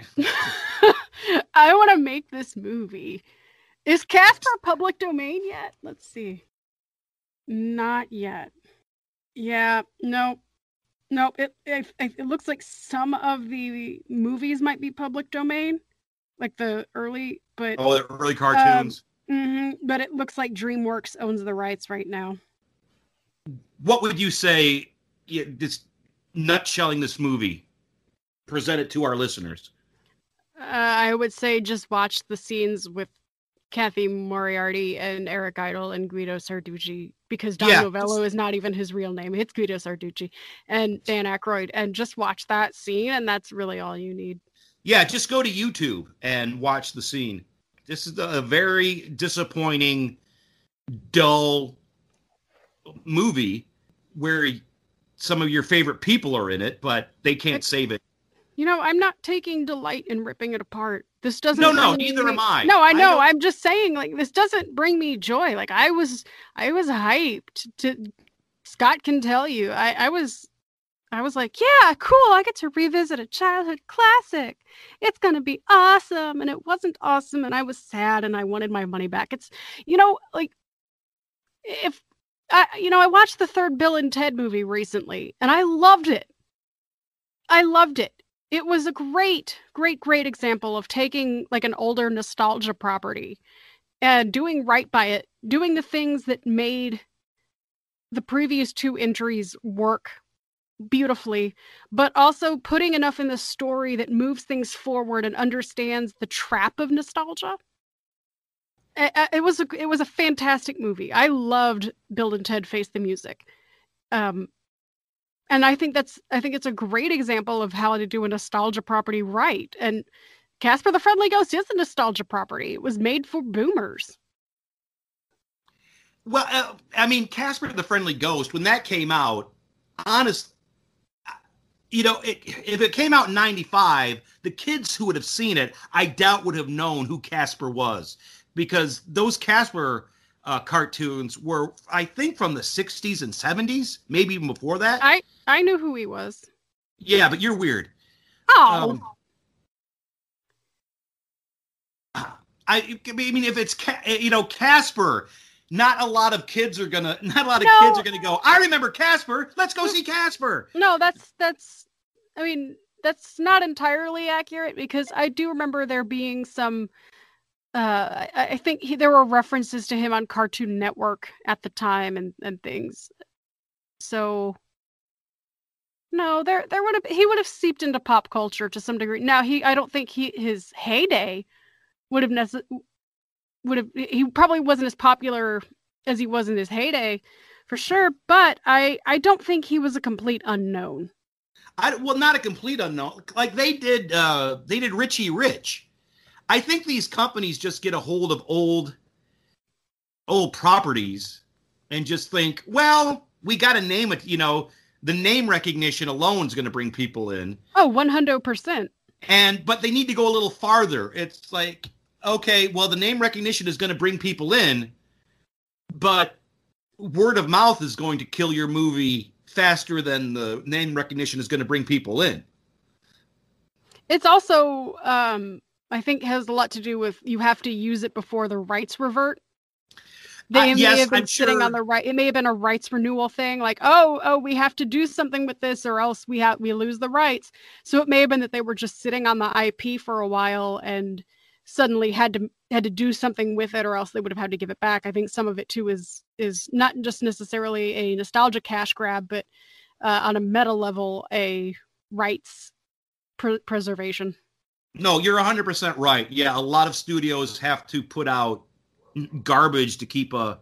I want to make this movie. Is Casper public domain yet? Let's see. Not yet. Yeah, no. It looks like some of the movies might be public domain, like the early, but the early cartoons. But it looks like DreamWorks owns the rights right now. What would you say? Just nutshelling this movie. Present it to our listeners. I would say just watch the scenes with Kathy Moriarty and Eric Idle and Guido Sarducci, because Don Novello is not even his real name. It's Guido Sarducci and Dan Aykroyd, and just watch that scene, and that's really all you need. Yeah, just go to YouTube and watch the scene. This is a very disappointing, dull movie where some of your favorite people are in it, but they can't save it. I'm not taking delight in ripping it apart. This doesn't. No, neither am I. No, I know. I'm just saying, like, this doesn't bring me joy. Like, I was hyped to. Scott can tell you, I was like, yeah, cool. I get to revisit a childhood classic. It's gonna be awesome, and it wasn't awesome, and I was sad, and I wanted my money back. It's, like, if I watched the third Bill and Ted movie recently, and I loved it. It was a great, great, great example of taking like an older nostalgia property and doing right by it, doing the things that made the previous two entries work beautifully, but also putting enough in the story that moves things forward and understands the trap of nostalgia. It was a fantastic movie. I loved Bill and Ted Face the Music. And I think it's a great example of how to do a nostalgia property right. And Casper the Friendly Ghost is a nostalgia property. It was made for boomers. Well, Casper the Friendly Ghost, when that came out, if it came out in 95, the kids who would have seen it, I doubt would have known who Casper was, because those Casper cartoons were, I think, from the 60s and 70s, maybe even before that. I knew who he was. Yeah, but you're weird. Oh. If it's, Casper, not a lot of kids are gonna go, I remember Casper, let's go see Casper. No, that's not entirely accurate, because I do remember there being some I think there were references to him on Cartoon Network at the time and things. So no, he would have seeped into pop culture to some degree. Now I don't think his heyday would have he probably wasn't as popular as he was in his heyday, for sure, but I don't think he was a complete unknown. Not a complete unknown. Like they did Richie Rich. I think these companies just get a hold of old properties and just think, well, we got to name it. The name recognition alone is going to bring people in. Oh, 100%. But they need to go a little farther. It's like, okay, well, the name recognition is going to bring people in, but word of mouth is going to kill your movie faster than the name recognition is going to bring people in. It's also, I think, has a lot to do with you have to use it before the rights revert. They may have been sitting on the right. It may have been a rights renewal thing, like, oh, we have to do something with this, or else we lose the rights. So it may have been that they were just sitting on the IP for a while and suddenly had to do something with it, or else they would have had to give it back. I think some of it too is not just necessarily a nostalgia cash grab, but on a meta level, a rights preservation. No, you're 100% right. Yeah, a lot of studios have to put out garbage to keep to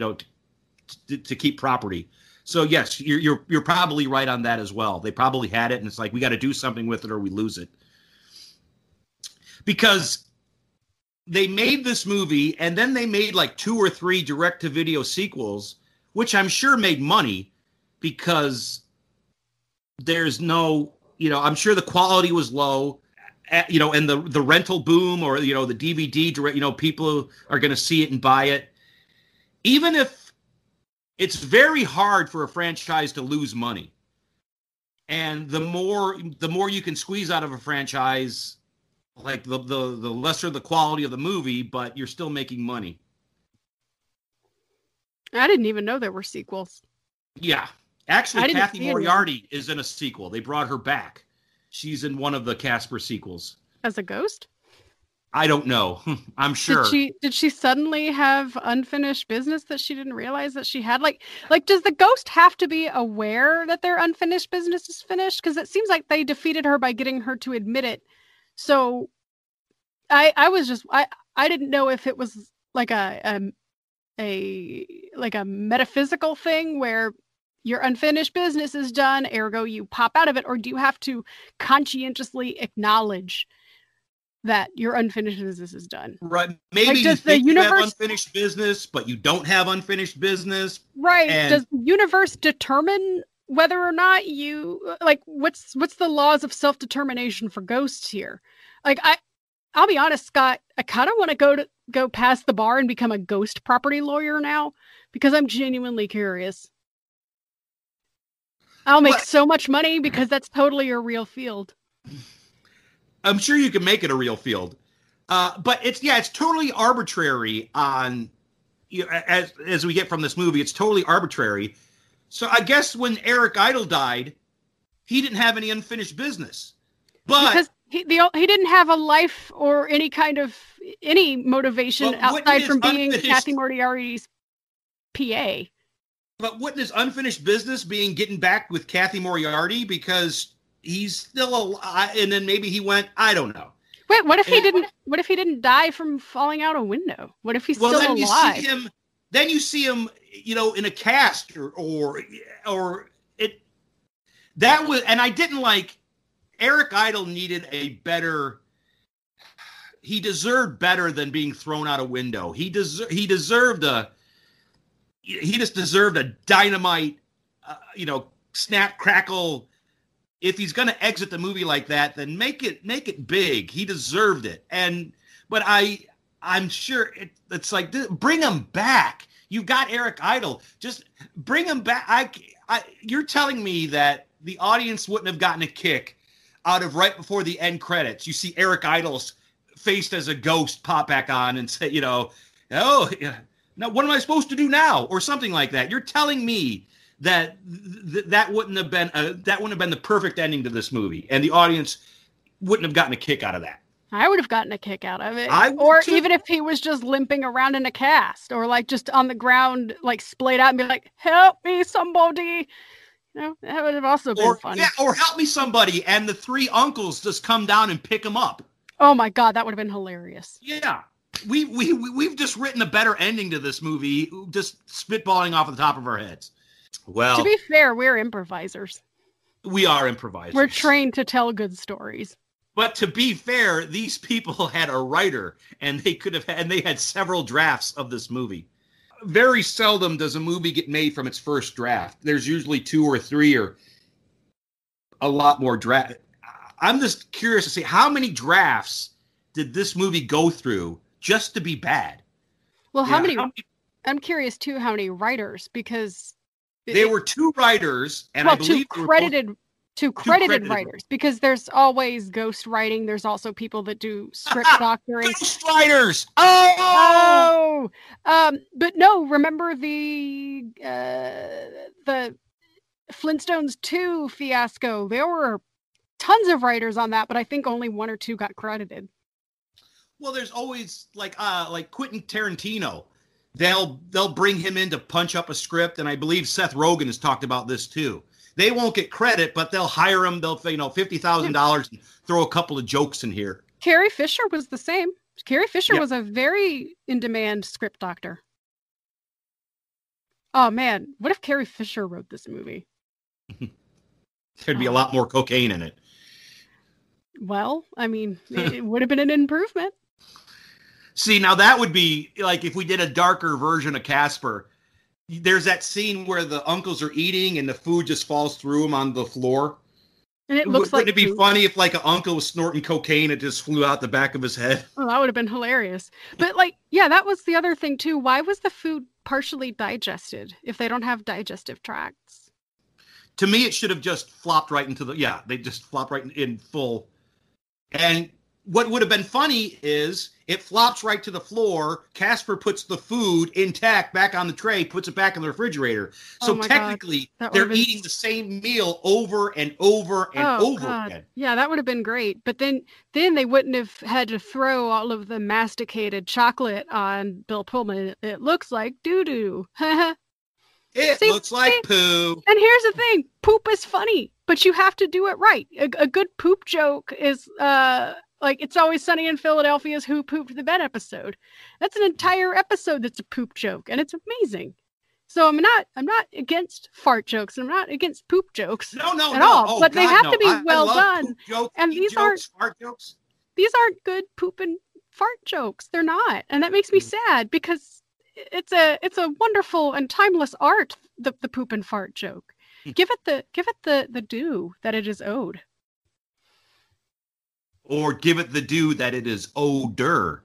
keep property. So yes, you're probably right on that as well. They probably had it, and it's like, we got to do something with it or we lose it. Because they made this movie, and then they made like 2 or 3 direct-to-video sequels, which I'm sure made money, because there's no, I'm sure the quality was low, and the rental boom, or, the DVD direct, people are going to see it and buy it. Even if it's very hard for a franchise to lose money, and the more you can squeeze out of a franchise, like the lesser the quality of the movie, but you're still making money. I didn't even know there were sequels. Yeah. Actually, Kathy Moriarty is in a sequel. They brought her back. She's in one of the Casper sequels. As a ghost? I don't know. I'm sure. Did she suddenly have unfinished business that she didn't realize that she had? Like does the ghost have to be aware that their unfinished business is finished? Because it seems like they defeated her by getting her to admit it. So I didn't know if it was like a metaphysical thing where your unfinished business is done, ergo you pop out of it, or do you have to conscientiously acknowledge that your unfinished business is done? Right. Maybe you think you have unfinished business, but you don't have unfinished business. Right. Does the universe determine whether or not what's the laws of self-determination for ghosts here? Like, I'll be honest, Scott, I kind of want to go past the bar and become a ghost property lawyer now, because I'm genuinely curious. I'll make so much money because that's totally a real field. I'm sure you can make it a real field. But it's totally arbitrary on, as we get from this movie, it's totally arbitrary. So I guess when Eric Idle died, he didn't have any unfinished business. But because he didn't have a life or any kind of motivation outside from being Kathy Moriarty's PA. But wouldn't his unfinished business being getting back with Kathy Moriarty, because he's still alive, and then maybe he went, I don't know. Wait, what if he didn't die from falling out a window? What if he's still alive? Then you see him, in a cast or it. That was, and I didn't like. Eric Idle needed a better. He deserved better than being thrown out a window. He deserved a. He just deserved a dynamite, snap, crackle. If he's going to exit the movie like that, then make it big. He deserved it. But I'm sure it's like, bring him back. You got Eric Idle. Just bring him back. You're telling me that the audience wouldn't have gotten a kick out of right before the end credits. You see Eric Idle's face as a ghost pop back on and say, Now, what am I supposed to do now? Or something like that. You're telling me that that wouldn't have been the perfect ending to this movie, and the audience wouldn't have gotten a kick out of that. I would have gotten a kick out of it. Or even if he was just limping around in a cast, or like just on the ground, like splayed out and be like, "Help me, somebody." You know, that would have also been fun. Yeah, or help me, somebody, and the three uncles just come down and pick him up. Oh my God, that would have been hilarious. Yeah. We've just written a better ending to this movie, just spitballing off the top of our heads. Well, to be fair, we're improvisers. We are improvisers. We're trained to tell good stories. But to be fair, these people had a writer, and they had several drafts of this movie. Very seldom does a movie get made from its first draft. There's usually 2 or 3 or a lot more draft. I'm just curious to see how many drafts did this movie go through just to be bad? Well, how many? I'm curious too. How many writers? Because there were 2 writers, and I believe two credited writers. Because there's always ghost writing. There's also people that do script doctoring. Ghost writers. Oh. But no. Remember the Flintstones 2 fiasco? There were tons of writers on that, but I think only 1 or 2 got credited. Well, there's always like Quentin Tarantino. They'll bring him in to punch up a script, and I believe Seth Rogen has talked about this too. They won't get credit, but they'll hire him. They'll $50,000 and throw a couple of jokes in here. Carrie Fisher was the same. Carrie Fisher was a very in-demand script doctor. Oh man, what if Carrie Fisher wrote this movie? There'd be a lot more cocaine in it. Well, I mean, it would have been an improvement. See, now that would be like if we did a darker version of Casper. There's that scene where the uncles are eating and the food just falls through them on the floor. And it looks like Wouldn't it be funny if like an uncle was snorting cocaine and it just flew out the back of his head? Oh, that would have been hilarious. But that was the other thing too. Why was the food partially digested if they don't have digestive tracts? To me, it should have just flopped right into they just flopped right in full. And what would have been funny is it flops right to the floor. Casper puts the food intact back on the tray, puts it back in the refrigerator. So technically, they're eating the same meal over and over and over again. Yeah, that would have been great. But then they wouldn't have had to throw all of the masticated chocolate on Bill Pullman. It looks like doo-doo. It looks like poo. And here's the thing. Poop is funny, but you have to do it right. A good poop joke is like It's Always Sunny in Philadelphia's Who Pooped the Bed episode. That's an entire episode that's a poop joke, and it's amazing. So I'm not against fart jokes, and I'm not against poop jokes at all. But they have to be well done. And these aren't fart jokes. These aren't good poop and fart jokes. They're not, and that makes me sad because it's a wonderful and timeless art. The poop and fart joke. Give it the due that it is owed. Or give it the due that it is odor.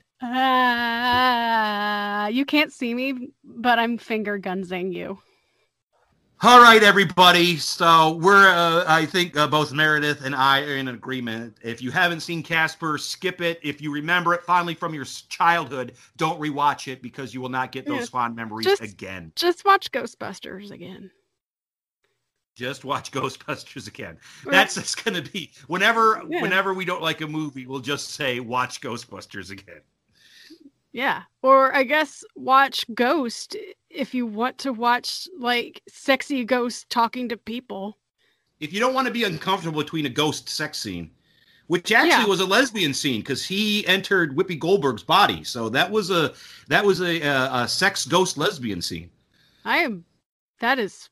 You can't see me, but I'm finger gunsing you. All right, everybody. So we're, I think both Meredith and I are in agreement. If you haven't seen Casper, skip it. If you remember it fondly from your childhood, don't rewatch it because you will not get those fond memories again. Just watch Ghostbusters again. Just watch Ghostbusters again. That's just going to be whenever we don't like a movie, we'll just say watch Ghostbusters again. Yeah. Or I guess watch Ghost if you want to watch like sexy ghosts talking to people. If you don't want to be uncomfortable between a ghost sex scene, which actually was a lesbian scene because he entered Whoopi Goldberg's body. So that was a sex ghost lesbian scene. That is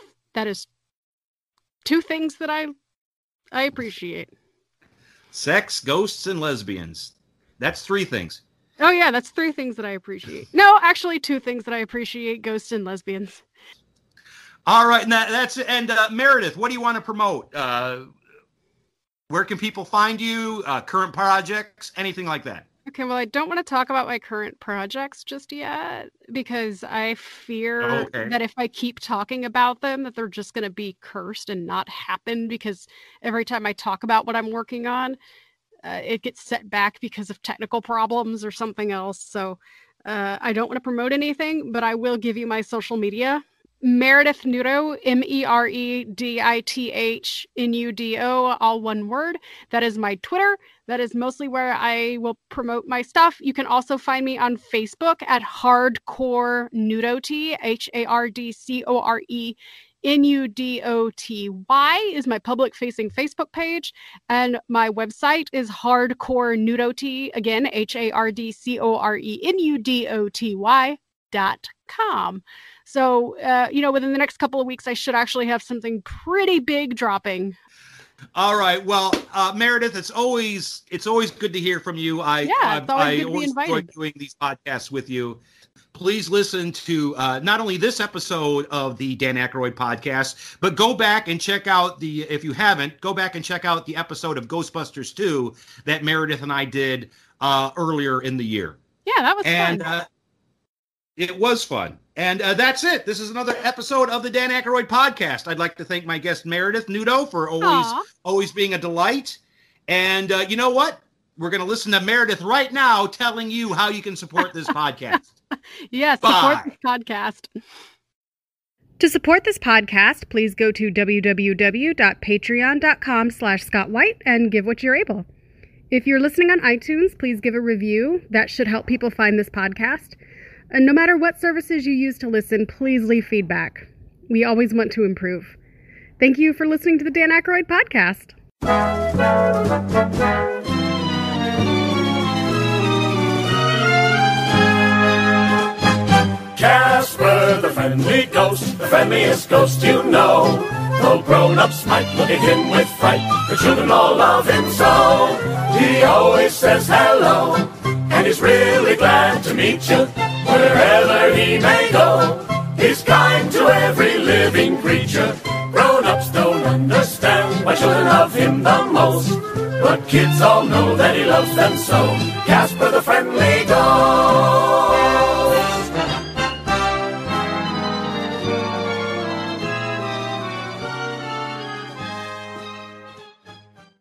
2 things that I appreciate. Sex, ghosts, and lesbians. That's 3 things. Oh, yeah, that's 3 things that I appreciate. No, actually 2 things that I appreciate, ghosts and lesbians. All right, that's it. And Meredith, what do you want to promote? Where can people find you? Current projects, anything like that? Okay, well, I don't want to talk about my current projects just yet because I fear that if I keep talking about them, that they're just going to be cursed and not happen because every time I talk about what I'm working on, it gets set back because of technical problems or something else. So I don't want to promote anything, but I will give you my social media. Meredith Nudo, MEREDITHNUDO, all one word. That is my Twitter. That is mostly where I will promote my stuff. You can also find me on Facebook at Hardcore Nudoty, HARDCORE. NUDOTY is my public-facing Facebook page, and my website is Hardcore Nudoty, again, HARDCORENUDOTY.com. So, within the next couple of weeks, I should actually have something pretty big dropping. All right. Well, Meredith, it's always good to hear from you. I always enjoy doing these podcasts with you. Please listen to not only this episode of the Dan Aykroyd podcast, but go back and check out if you haven't, go back and check out the episode of Ghostbusters 2 that Meredith and I did earlier in the year. Yeah, that was fun. It was fun. And that's it. This is another episode of the Dan Aykroyd podcast. I'd like to thank my guest, Meredith Nudo, for always being a delight. And you know what? We're going to listen to Meredith right now telling you how you can support this podcast. Yes, support this podcast. To support this podcast, please go to www.patreon.com/Scott White and give what you're able. If you're listening on iTunes, please give a review. That should help people find this podcast. And no matter what services you use to listen, please leave feedback. We always want to improve. Thank you for listening to the Dan Aykroyd podcast. Casper, the friendly ghost, the friendliest ghost you know. Though grown-ups might look at him with fright, the children all love him so. He always says hello, and he's really glad to meet you, wherever he may go. He's kind to every living creature. Grown-ups don't understand why children love him the most, but kids all know that he loves them so. Casper the friendly